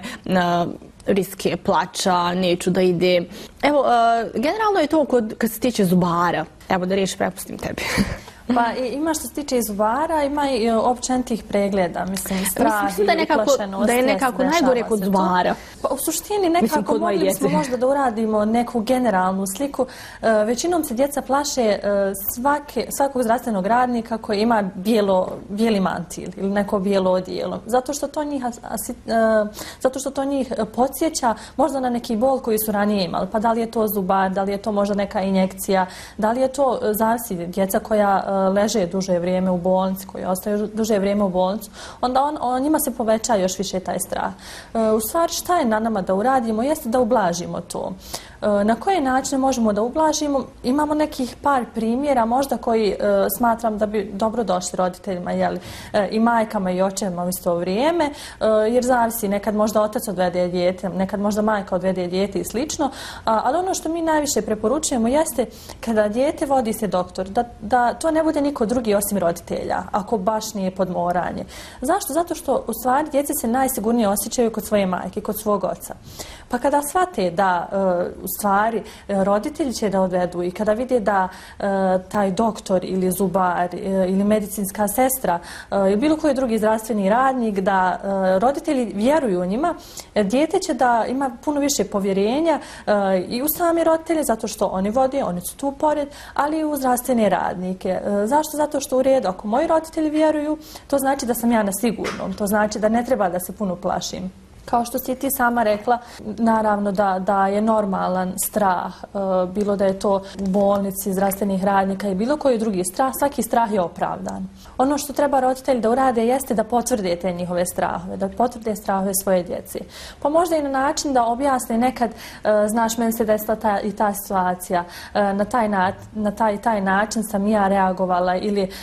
riske plača, neću da ide. Evo, generalno je to kod, kad se tiče zubara. Evo da riječ prepustim tebi. Pa ima što se tiče zubara, ima i općenitih pregleda, mislim, strah mislim, da i uplašenost. Da je nekako najgore kod zubara. Pa u suštini nekako mislim, mogli smo možda da uradimo neku generalnu sliku. Uh, većinom se djeca plaše uh, svake, svakog zdravstvenog radnika koji ima bijelo, bijeli mantil ili neko bijelo odijelo. Zato što to njih, asi, uh, zato što to njih podsjeća možda na neki bol koji su ranije imali. Pa da li je to zubar, da li je to možda neka injekcija, da li je to uh, zavisi djeca koja uh, leže duže vrijeme u bolnici, koji ostaju duže vrijeme u bolnicu, onda on, on, njima se poveća još više taj strah. E, u stvari, šta je na nama da uradimo, jeste da ublažimo to. E, na koje načine možemo da ublažimo? Imamo nekih par primjera, možda koji e, smatram da bi dobro došli roditeljima, jeli, e, i majkama i očevima u isto vrijeme, e, jer zavisi, nekad možda otac odvede dijete, nekad možda majka odvede dijete i slično, a, ali ono što mi najviše preporučujemo jeste kada dijete vodi se doktor, da, da to ne bude niko drugi osim roditelja, ako baš nije podmoranje. Zašto? Zato što u stvari djece se najsigurnije osjećaju kod svoje majke, kod svog oca. Pa kada shvate da e, u stvari roditelji će da odvedu i kada vide da e, taj doktor ili zubar e, ili medicinska sestra e, ili bilo koji drugi zdravstveni radnik, da e, roditelji vjeruju u njima, e, dijete će da ima puno više povjerenja e, i u sami roditelje, zato što oni vode, oni su tu pored, ali i u zdravstvene radnike. E, zašto? Zato što u redu, ako moji roditelji vjeruju, to znači da sam ja na sigurnom, to znači da ne treba da se puno plašim. Kao što si ti sama rekla, naravno da, da je normalan strah, e, bilo da je to u bolnici, zdravstvenih radnika i bilo koji drugi strah, svaki strah je opravdan. Ono što treba roditelji da urade jeste da potvrde te njihove strahove, da potvrde strahove svoje djece. Pa možda i na način da objasne nekad, e, znaš, meni se desila ta, i ta situacija, e, na, taj na, na taj, taj način sam ja reagovala ili e,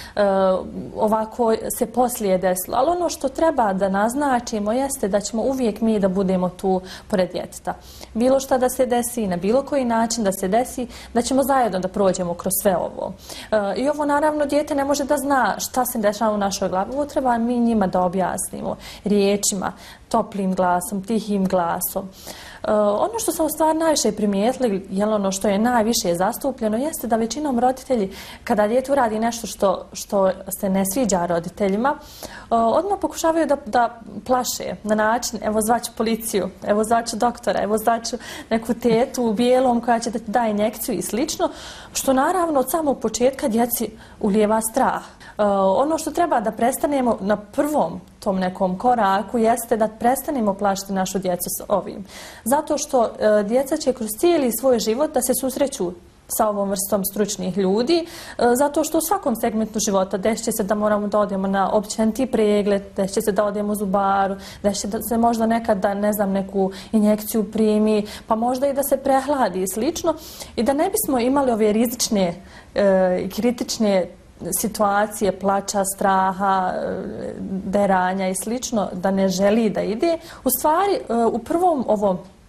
ovako se poslije desilo. Ali ono što treba da naznačimo jeste da ćemo uvijek mi da budemo tu pored djeteta. Bilo šta da se desi, na bilo koji način da se desi, da ćemo zajedno da prođemo kroz sve ovo. E, I ovo naravno dijete ne može da zna šta se dešava u našoj glavi. Ovo treba mi njima da objasnimo riječima, toplim glasom, tihim glasom. Uh, ono što sam u stvari najviše primijetili, jel ono što je najviše zastupljeno, jeste da većinom roditelji, kada dijete uradi nešto što, što se ne sviđa roditeljima, uh, odmah pokušavaju da, da plaše na način, evo zvaću policiju, evo zvaću doktora, evo zvaću neku tetu u bijelom koja će da ti da injekciju i slično, što naravno od samog početka djeci ulijeva strah. Uh, ono što treba da prestanemo na prvom tom nekom koraku jeste da prestanemo plašiti našu djecu s ovim. Zato što e, djeca će kroz cijeli svoj život da se susreću sa ovom vrstom stručnih ljudi, e, zato što u svakom segmentu života desit će se da moramo da odemo na općeniti pregled, desit će se da odemo u zubaru, desit će da se možda nekad da, ne znam, neku injekciju primi, pa možda i da se prehladi i slično. I da ne bismo imali ove rizične i e, kritične situacije, plača, straha, deranja i slično, da ne želi da ide. U stvari, u prvom ovom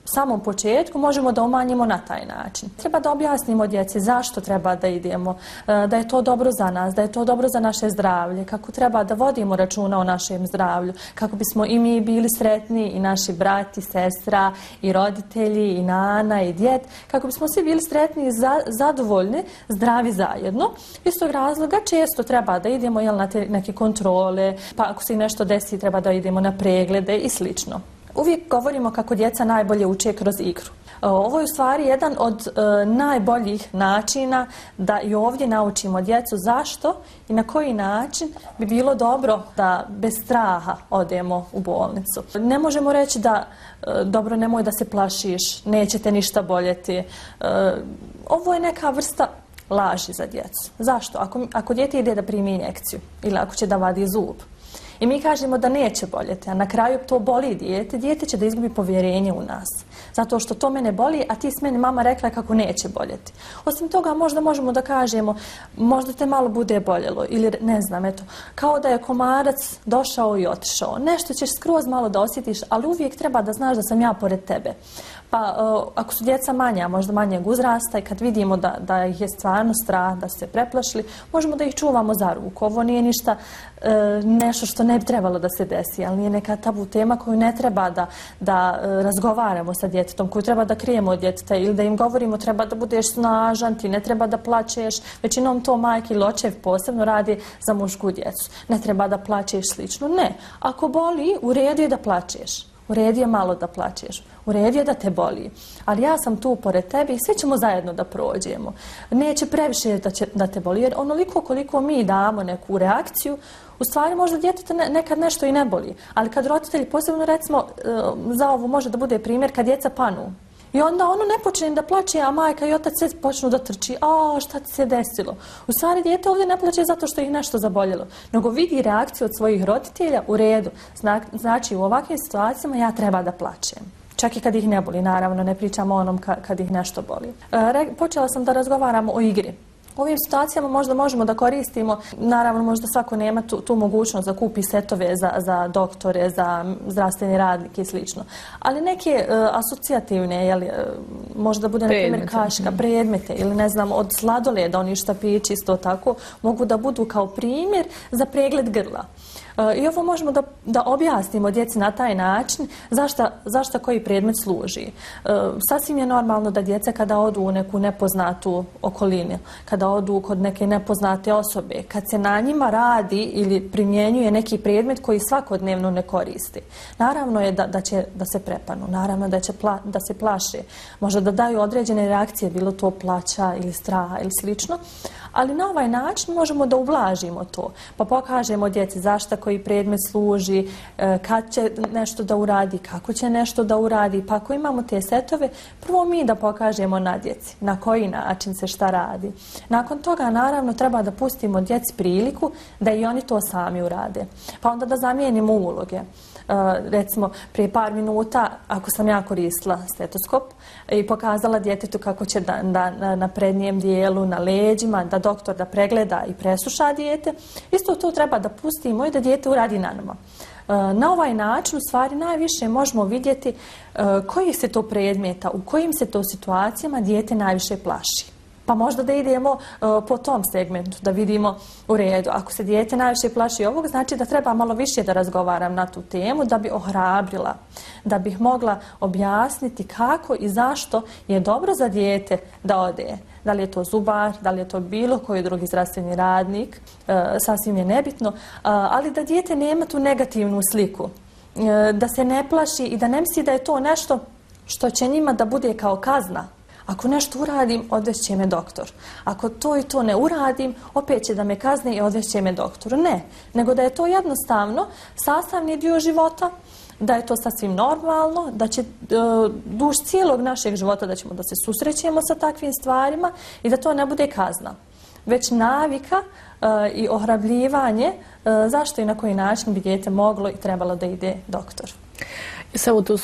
samom početku možemo da umanjimo na taj način. Treba da objasnimo djeci zašto treba da idemo, da je to dobro za nas, da je to dobro za naše zdravlje, kako treba da vodimo računa o našem zdravlju, kako bismo i mi bili sretni, i naši brati, sestra, i roditelji, i nana, i djed, kako bismo svi bili sretni i za, zadovoljni, zdravi zajedno. Iz tog razloga često treba da idemo jel, na te neke kontrole, pa ako se nešto desi treba da idemo na preglede i slično. Uvijek govorimo kako djeca najbolje uče kroz igru. Ovo je u stvari jedan od e, najboljih načina da i ovdje naučimo djecu zašto i na koji način bi bilo dobro da bez straha odemo u bolnicu. Ne možemo reći da e, dobro, nemoj da se plašiš, neće te ništa boljeti. E, ovo je neka vrsta laži za djecu. Zašto? Ako, ako dijete ide da primi injekciju ili ako će da vadi zub, i mi kažemo da neće boljeti, a na kraju to boli dijete, dijete će da izgubi povjerenje u nas. Zato što to mene boli, a ti s meni mama rekla kako neće boljeti. Osim toga možda možemo da kažemo, možda te malo bude boljelo ili ne znam, eto, kao da je komarac došao i otišao. Nešto ćeš skroz malo da osjetiš, ali uvijek treba da znaš da sam ja pored tebe. Pa uh, ako su djeca manja, možda manjeg uzrasta i kad vidimo da, da ih je stvarno strah, da su se preplašili, možemo da ih čuvamo za ruku. Ovo nije ništa uh, nešto što ne bi trebalo da se desi, ali nije neka tabu tema koju ne treba da, da uh, razgovaramo sa djetetom, koju treba da krijemo od djeteta ili da im govorimo treba da budeš snažan, ti ne treba da plačeš. Većinom to majke ili očev posebno radi za mušku djecu. Ne treba da plačeš slično. Ne. Ako boli, u redu je da plačeš. U redu je malo da plačeš. U redu je da te boli. Ali ja sam tu pored tebe i svi ćemo zajedno da prođemo. Neće previše da, će, da te boli. Jer onoliko koliko mi damo neku reakciju, u stvari možda djeteta ne, nekad nešto i ne boli. Ali kad roditelji, posebno recimo, za ovo može da bude primjer kad djeca panu. I onda ono ne počne da plače, a majka i otac sve počnu da trči. A šta ti se desilo? U stvari dijete ovdje ne plače zato što ih nešto zaboljelo, nego vidi reakciju od svojih roditelja u redu. Zna, znači u ovakvim situacijama ja treba da plačem. Čak i kad ih ne boli, naravno, ne pričamo o onom ka, kad ih nešto boli. E, počela sam da razgovaram o igri. U ovim situacijama možda možemo da koristimo, naravno možda svako nema tu, tu mogućnost da kupi setove za, za doktore, za zdravstveni radnike i slično. Ali neke uh, asocijativne, jeli, uh, možda bude na primjer kaška, predmete ili ne znam od sladoleda, oni štapići isto tako, mogu da budu kao primjer za pregled grla. Uh, I ovo možemo da, da objasnimo djeci na taj način zašta, zašta koji predmet služi. Uh, sasvim je normalno da djeca kada odu u neku nepoznatu okolinu, kada odu kod neke nepoznate osobe, kad se na njima radi ili primjenjuje neki predmet koji svakodnevno ne koristi. Naravno je da, da će da se prepanu, naravno da će pla, da se plaše, možda da daju određene reakcije, bilo to plaća ili straha ili slično, ali na ovaj način možemo da ublažimo to, pa pokažemo djeci zašta koji predmet služi, kad će nešto da uradi, kako će nešto da uradi, pa ako imamo te setove, prvo mi da pokažemo na djeci na koji način se šta radi. Nakon toga, naravno, treba da pustimo djeci priliku da i oni to sami urade. Pa onda da zamijenimo uloge. Uh, recimo, prije par minuta, ako sam ja koristila stetoskop i pokazala djetetu kako će da, da, na, na prednjem dijelu, na leđima, da doktor da pregleda i presluša dijete, isto to treba da pustimo i da dijete uradi na nama. Uh, na ovaj način, u stvari, najviše možemo vidjeti uh, koji se to predmeta, u kojim se to situacijama dijete najviše plaši. Pa možda da idemo uh, po tom segmentu, da vidimo u redu. Ako se dijete najviše plaši ovog, znači da treba malo više da razgovaram na tu temu, da bi ohrabrila, da bih mogla objasniti kako i zašto je dobro za dijete da ode. Da li je to zubar, da li je to bilo koji drugi zdravstveni radnik, uh, sasvim je nebitno, uh, ali da dijete nema tu negativnu sliku, uh, da se ne plaši i da ne misli da je to nešto što će njima da bude kao kazna. Ako nešto uradim, odvešće me doktor. Ako to i to ne uradim, opet će da me kazne i odvešće me doktor. Ne, nego da je to jednostavno sastavni dio života, da je to sasvim normalno, da će uh, duž cijelog našeg života da ćemo da se susrećemo sa takvim stvarima i da to ne bude kazna. Već navika uh, i ohrabljivanje uh, zašto i na koji način bi dijete moglo i trebalo da ide doktor. I samo tu su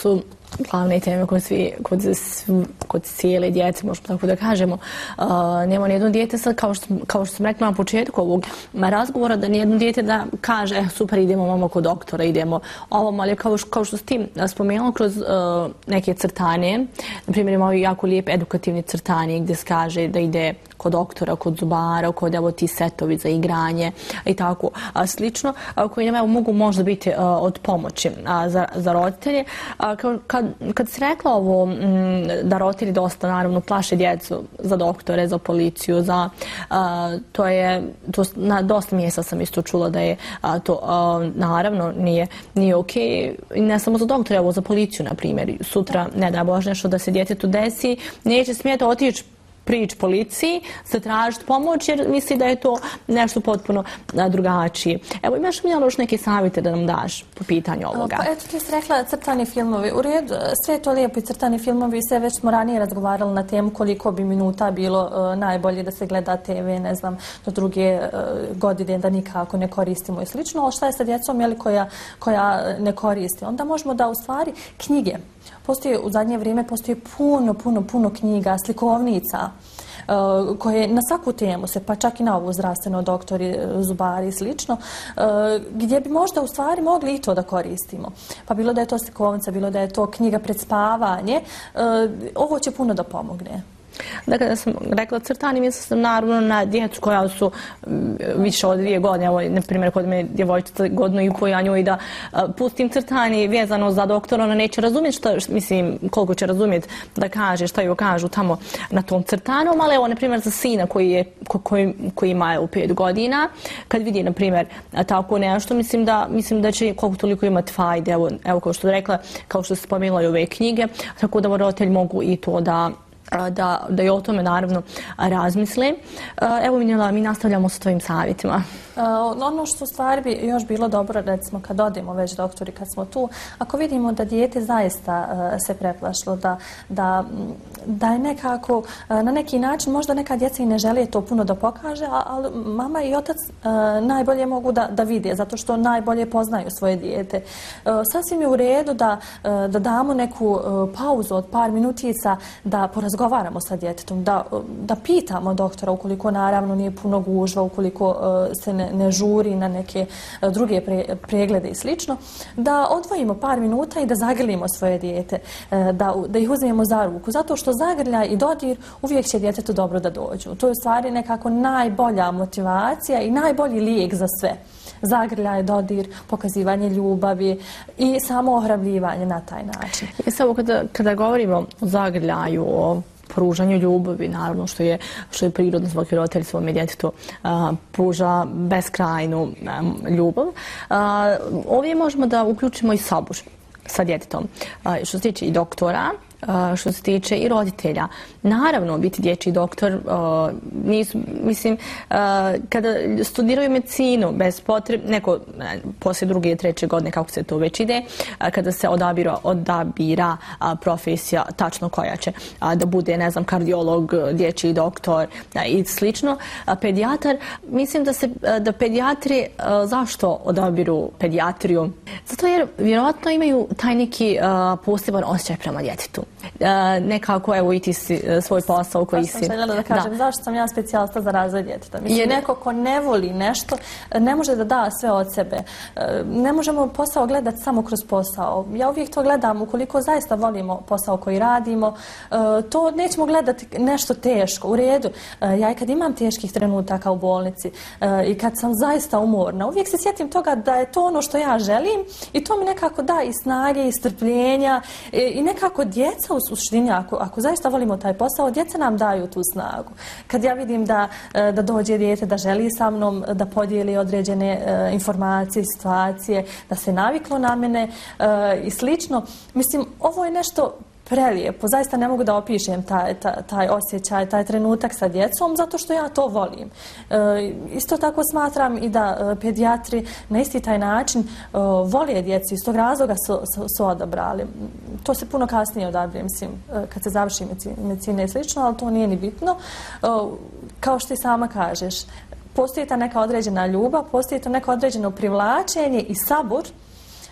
glavne teme kod, svi, kod, kod cijele djece, možemo tako da kažemo. Uh, nema nijedno dijete sad, kao što, kao što sam rekla na početku ovog razgovora, da nijedno dijete da kaže eh, super, idemo mamo kod doktora, idemo ovom, ali kao, kao što si ti spomenula kroz uh, neke crtane, na primjer imamo jako lijep edukativni crtani gdje se kaže da ide kod doktora, kod zubara, kod evo ti setovi za igranje i tako a, slično, a, koji nam evo, mogu možda biti a, od pomoći a, za, za roditelje. A, kad, kad si rekla ovo m, da roditelji dosta naravno plaše djecu za doktore, za policiju, za a, to je, to, na dosta mjesta sam isto čula da je a, to a, naravno nije, nije ok, i ne samo za doktore, evo za policiju na primjer, sutra ne da Bože nešto da se djetetu desi, neće smjeti otići prič policiji, zatražiti pomoć jer misli da je to nešto potpuno drugačije. Evo, imaš mi još neke savjete da nam daš po pitanju ovoga? Pa eto, ti si rekla crtani filmovi. U redu, sve je to lijepo i crtani filmovi, sve već smo ranije razgovarali na temu koliko bi minuta bilo uh, najbolje da se gleda te ve, ne znam, do druge uh, godine da nikako ne koristimo i slično, ali šta je sa djecom jeli, koja, koja ne koristi? Onda možemo da u stvari knjige. Postoji, u zadnje vrijeme postoji puno, puno, puno knjiga, slikovnica uh, koje na svaku temu se, pa čak i na ovu zdravstveno, doktori, zubari i slično, uh, gdje bi možda u stvari mogli i to da koristimo. Pa bilo da je to slikovnica, bilo da je to knjiga pred spavanje, uh, ovo će puno da pomogne. Dakle, da sam rekla crtani, mislim sam naravno na djecu koja su više od dvije godine, evo, na primjer, kod me djevojčica godinu i po, ja njoj da a, pustim crtani vezano za doktora, ona neće razumjeti šta, mislim, koliko će razumjeti da kaže, šta joj kažu tamo na tom crtanom, ali evo, na primjer, za sina koji, je, ko, koji, koji ima u pet godina, kad vidi, na primjer, tako nešto, mislim da, mislim da će koliko toliko imati fajde, evo, evo kao što je rekla, kao što se spomenula i ove knjige, tako da roditelji mogu i to da Da, da i o tome naravno razmisle. Evo Minjela, mi nastavljamo sa tvojim savjetima. Ono što u stvari bi još bilo dobro, recimo kad odemo već doktori, kad smo tu, ako vidimo da dijete zaista se preplašilo, da, da, da je nekako na neki način, možda neka djeca i ne žele to puno da pokaže, ali mama i otac najbolje mogu da, da vide, zato što najbolje poznaju svoje dijete. Sasvim je u redu da, da damo neku pauzu od par minutica, da porazgovaramo sa djetetom, da, da pitamo doktora ukoliko naravno nije puno gužva, ukoliko se ne, ne žuri na neke druge pre, preglede i slično, da odvojimo par minuta i da zagrlimo svoje dijete, da, da ih uzmemo za ruku, zato što zagrljaj i dodir uvijek će djetetu dobro da dođu. To je u stvari nekako najbolja motivacija i najbolji lijek za sve. Zagrljaj, dodir, pokazivanje ljubavi i samo ohrabljivanje na taj način. I samo kada, kada govorimo o zagrljaju, o pružanju ljubavi, naravno što je, što je prirodno, svaki roditelj svome djetetu a, pruža beskrajnu a, ljubav. A, ovdje možemo da uključimo i sabor sa djetetom. A, što se tiče i doktora, Uh, što se tiče i roditelja. Naravno, biti dječji doktor, uh, nisu, mislim, uh, kada studiraju medicinu, bez potrebe, neko, ne, poslije druge i treće godine, kako se to već ide, uh, kada se odabira, odabira uh, profesija, tačno koja će uh, da bude, ne znam, kardiolog, dječji doktor uh, i slično, uh, pedijatar, mislim da se, uh, da pedijatri, uh, zašto odabiru pedijatriju? Zato jer vjerojatno imaju taj neki uh, poseban osjećaj prema djetetu. Uh, nekako, evo, i ti si uh, svoj posao koji si... Pa sam željela da kažem, da. Zašto sam ja specijalista za razvoj djeteta? Mislim, je... neko ko ne voli nešto, ne može da da sve od sebe. Uh, ne možemo posao gledati samo kroz posao. Ja uvijek to gledam, ukoliko zaista volimo posao koji radimo, uh, to nećemo gledati nešto teško, u redu. Uh, ja i kad imam teških trenutaka u bolnici uh, i kad sam zaista umorna, uvijek se sjetim toga da je to ono što ja želim i to mi nekako da i snage i strpljenja i, i nekako djeca u suštini, ako, ako zaista volimo taj posao, djeca nam daju tu snagu. Kad ja vidim da, da dođe dijete, da želi sa mnom da podijeli određene uh, informacije, situacije, da se naviklo na mene uh, i slično, mislim, ovo je nešto prelijepo. Zaista ne mogu da opišem taj, taj, taj osjećaj, taj trenutak sa djecom, zato što ja to volim. E, isto tako smatram i da e, pedijatri na isti taj način e, vole djeci, iz tog razloga su, su, su odabrali. To se puno kasnije odabire, mislim, e, kad se završi medicina i slično, ali to nije ni bitno. E, kao što ti sama kažeš, postoji ta neka određena ljubav, postoji to neko određeno privlačenje i sabor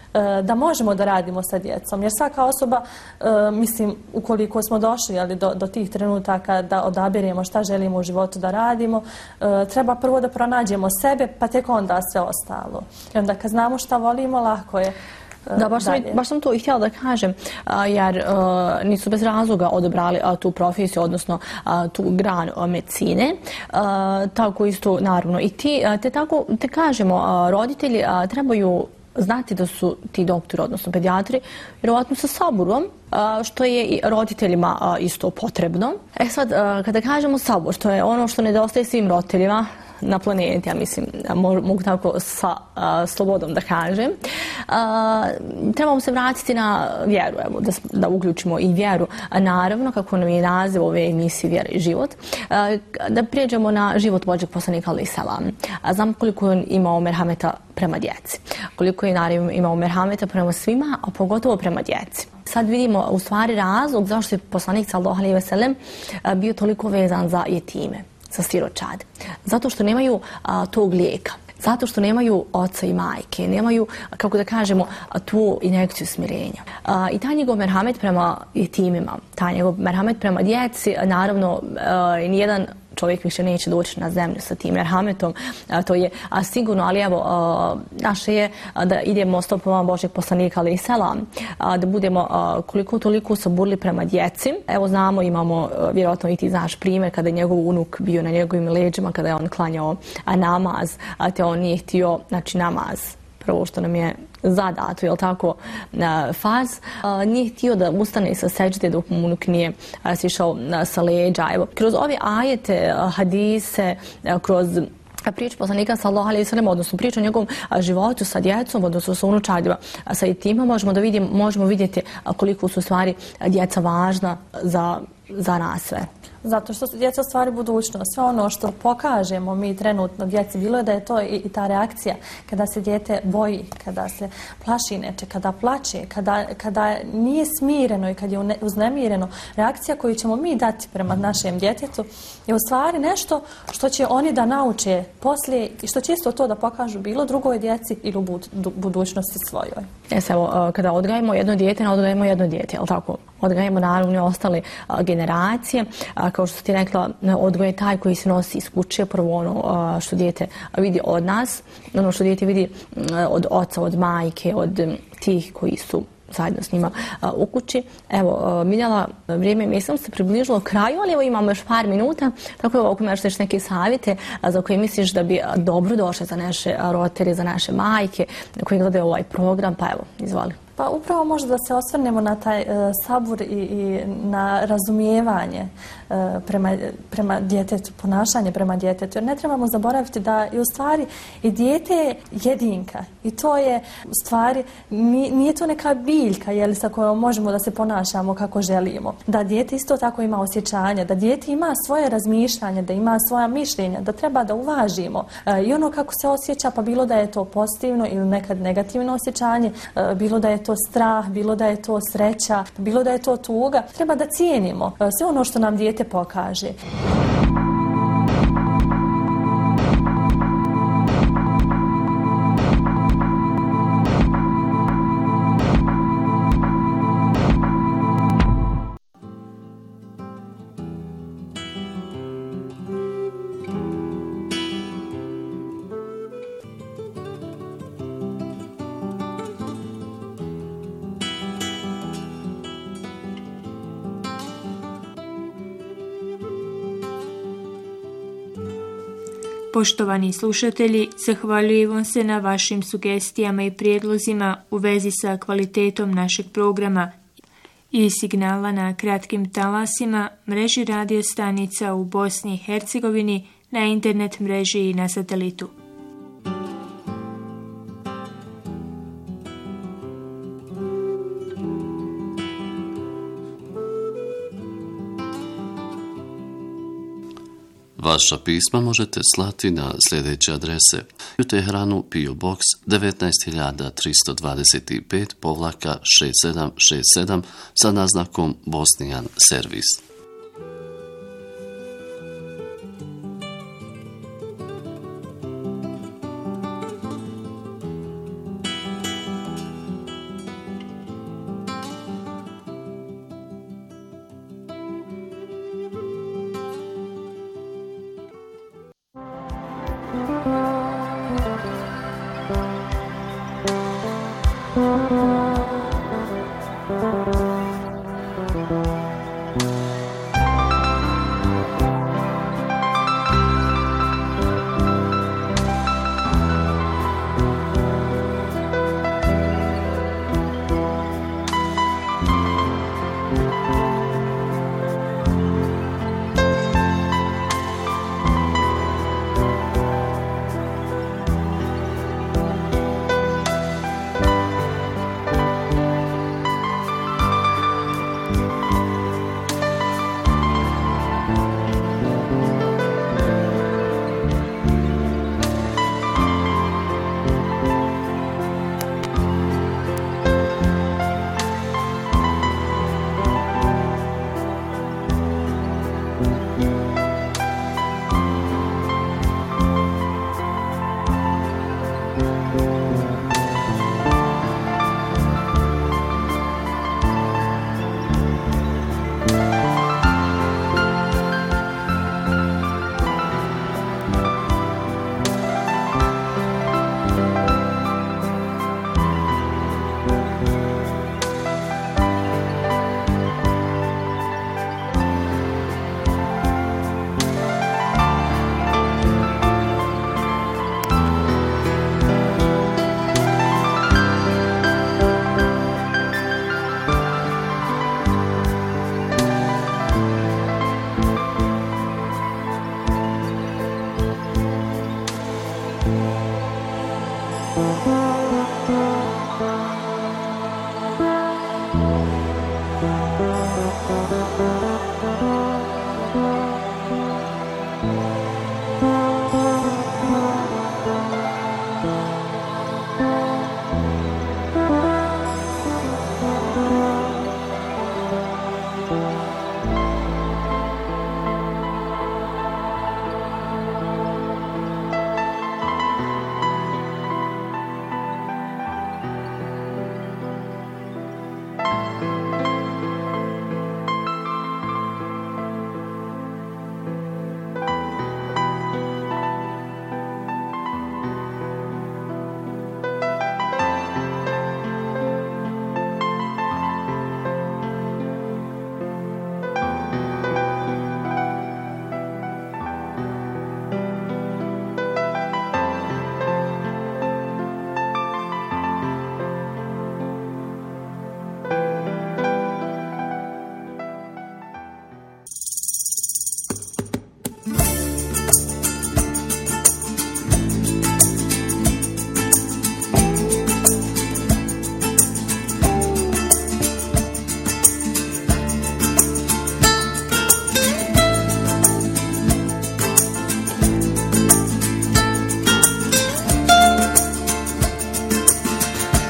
da možemo da radimo sa djecom. Jer svaka osoba, mislim, ukoliko smo došli ali, do, do tih trenutaka da odabiremo šta želimo u životu da radimo, treba prvo da pronađemo sebe, pa tek onda sve ostalo. I onda kad znamo šta volimo, lako je. Da, baš sam, baš sam to i htjela da kažem, jer nisu bez razloga odabrali tu profesiju, odnosno tu granu medicine. Tako isto, naravno, i ti, te tako, te kažemo, roditelji trebaju znati da su ti doktori, odnosno pedijatri, vjerovatno sa saburom, što je i roditeljima isto potrebno. E sad, kada kažemo sabor, što je ono što nedostaje svim roditeljima na planeti, ja mislim, mogu tako sa a, slobodom da kažem. A, trebamo se vratiti na vjeru, evo, da, da uključimo i vjeru. A, naravno, kako nam je naziv ove emisije Vjera i život, a, da prijeđemo na život Božjeg poslanika alejhi selam. Znam koliko je imao merhameta prema djeci, koliko je naravno imao merhameta prema svima, a pogotovo prema djeci. Sad vidimo u stvari razlog zašto je poslanik sallallahu alejhi ve sellem bio toliko vezan za jetime, za siročad. Zato što nemaju a, tog lijeka. Zato što nemaju oca i majke, nemaju, kako da kažemo, tu injekciju smirenja. A, I taj njegov merhamet prema jetimima, taj njegov merhamet prema djeci, naravno, a, nijedan čovjek više neće doći na zemlju sa tim merhametom, a, to je a, sigurno, ali evo, a, naše je a, da idemo stopama Božjeg poslanika alejhi selam, da budemo a, koliko toliko saburli prema djeci. Evo znamo, imamo, a, vjerojatno i ti znaš primjer, kada je njegov unuk bio na njegovim leđima, kada je on klanjao a, namaz, a te on nije htio, znači namaz, prvo što nam je zadato, je li tako, faz, nije htio da ustane sa sećde dok mu unuk nije sišao sa leđa. Evo, kroz ove ajete, hadise, kroz priču poslanika sallallahu alejhi ve sellem, odnosno priču o njegovom životu sa djecom, odnosno sa unučadima, sa jetima, možemo da vidimo, možemo vidjeti koliko su stvari djeca važna za, za nas sve. Zato što su djeca stvari budućnost. Sve ono što pokažemo mi trenutno djeci, bilo je da je to i, i ta reakcija kada se dijete boji, kada se plaši neče, kada plače, kada, kada nije smireno i kad je uznemireno, reakcija koju ćemo mi dati prema našem djetetu je u stvari nešto što će oni da nauče poslije i što će isto to da pokažu bilo drugoj djeci ili u budućnosti svojoj. Jes, evo, kada odgajemo jedno dijete, ne odgajemo jedno dijete, je li tako? Odgajemo naravno i ostale a, generacije. A, kao što ti rekla, odgoj je taj koji se nosi iz kuće, prvo ono a, što dijete vidi od nas, ono što dijete vidi a, od oca, od majke, od m, tih koji su zajedno s njima a, u kući. Evo, Miljana, vrijeme mislim se približilo kraju, ali evo imamo još par minuta, tako evo, ako imaš još neke savjete a, za koje misliš da bi dobro došle za naše roditelje, za naše majke koji gledaju ovaj program, pa evo, izvoli. Pa upravo možda da se osvrnemo na taj e, sabur i, i na razumijevanje e, prema, prema djetetu, ponašanje prema djetetu. Jer ne trebamo zaboraviti da je u stvari i dijete je jedinka. I to je u stvari, nije, nije to neka biljka jeli, sa kojom možemo da se ponašamo kako želimo. Da dijete isto tako ima osjećanja, da dijete ima svoje razmišljanje, da ima svoja mišljenja, da treba da uvažimo. E, I ono kako se osjeća, pa bilo da je to pozitivno ili nekad negativno osjećanje, e, bilo da je to strah, bilo da je to sreća, bilo da je to tuga, treba da cijenimo sve ono što nam dijete pokaže. Poštovani slušatelji, zahvaljujemo se na vašim sugestijama i prijedlozima u vezi sa kvalitetom našeg programa i signala na kratkim talasima, mreži radio stanica u Bosni i Hercegovini, na internet mreži i na satelitu. Vaša pisma možete slati na sljedeće adrese: u Teheranu P O Box devetnaest hiljada tristo dvadeset pet povlaka šest sedam šest sedam sa naznakom Bosnijan servis. Thank you.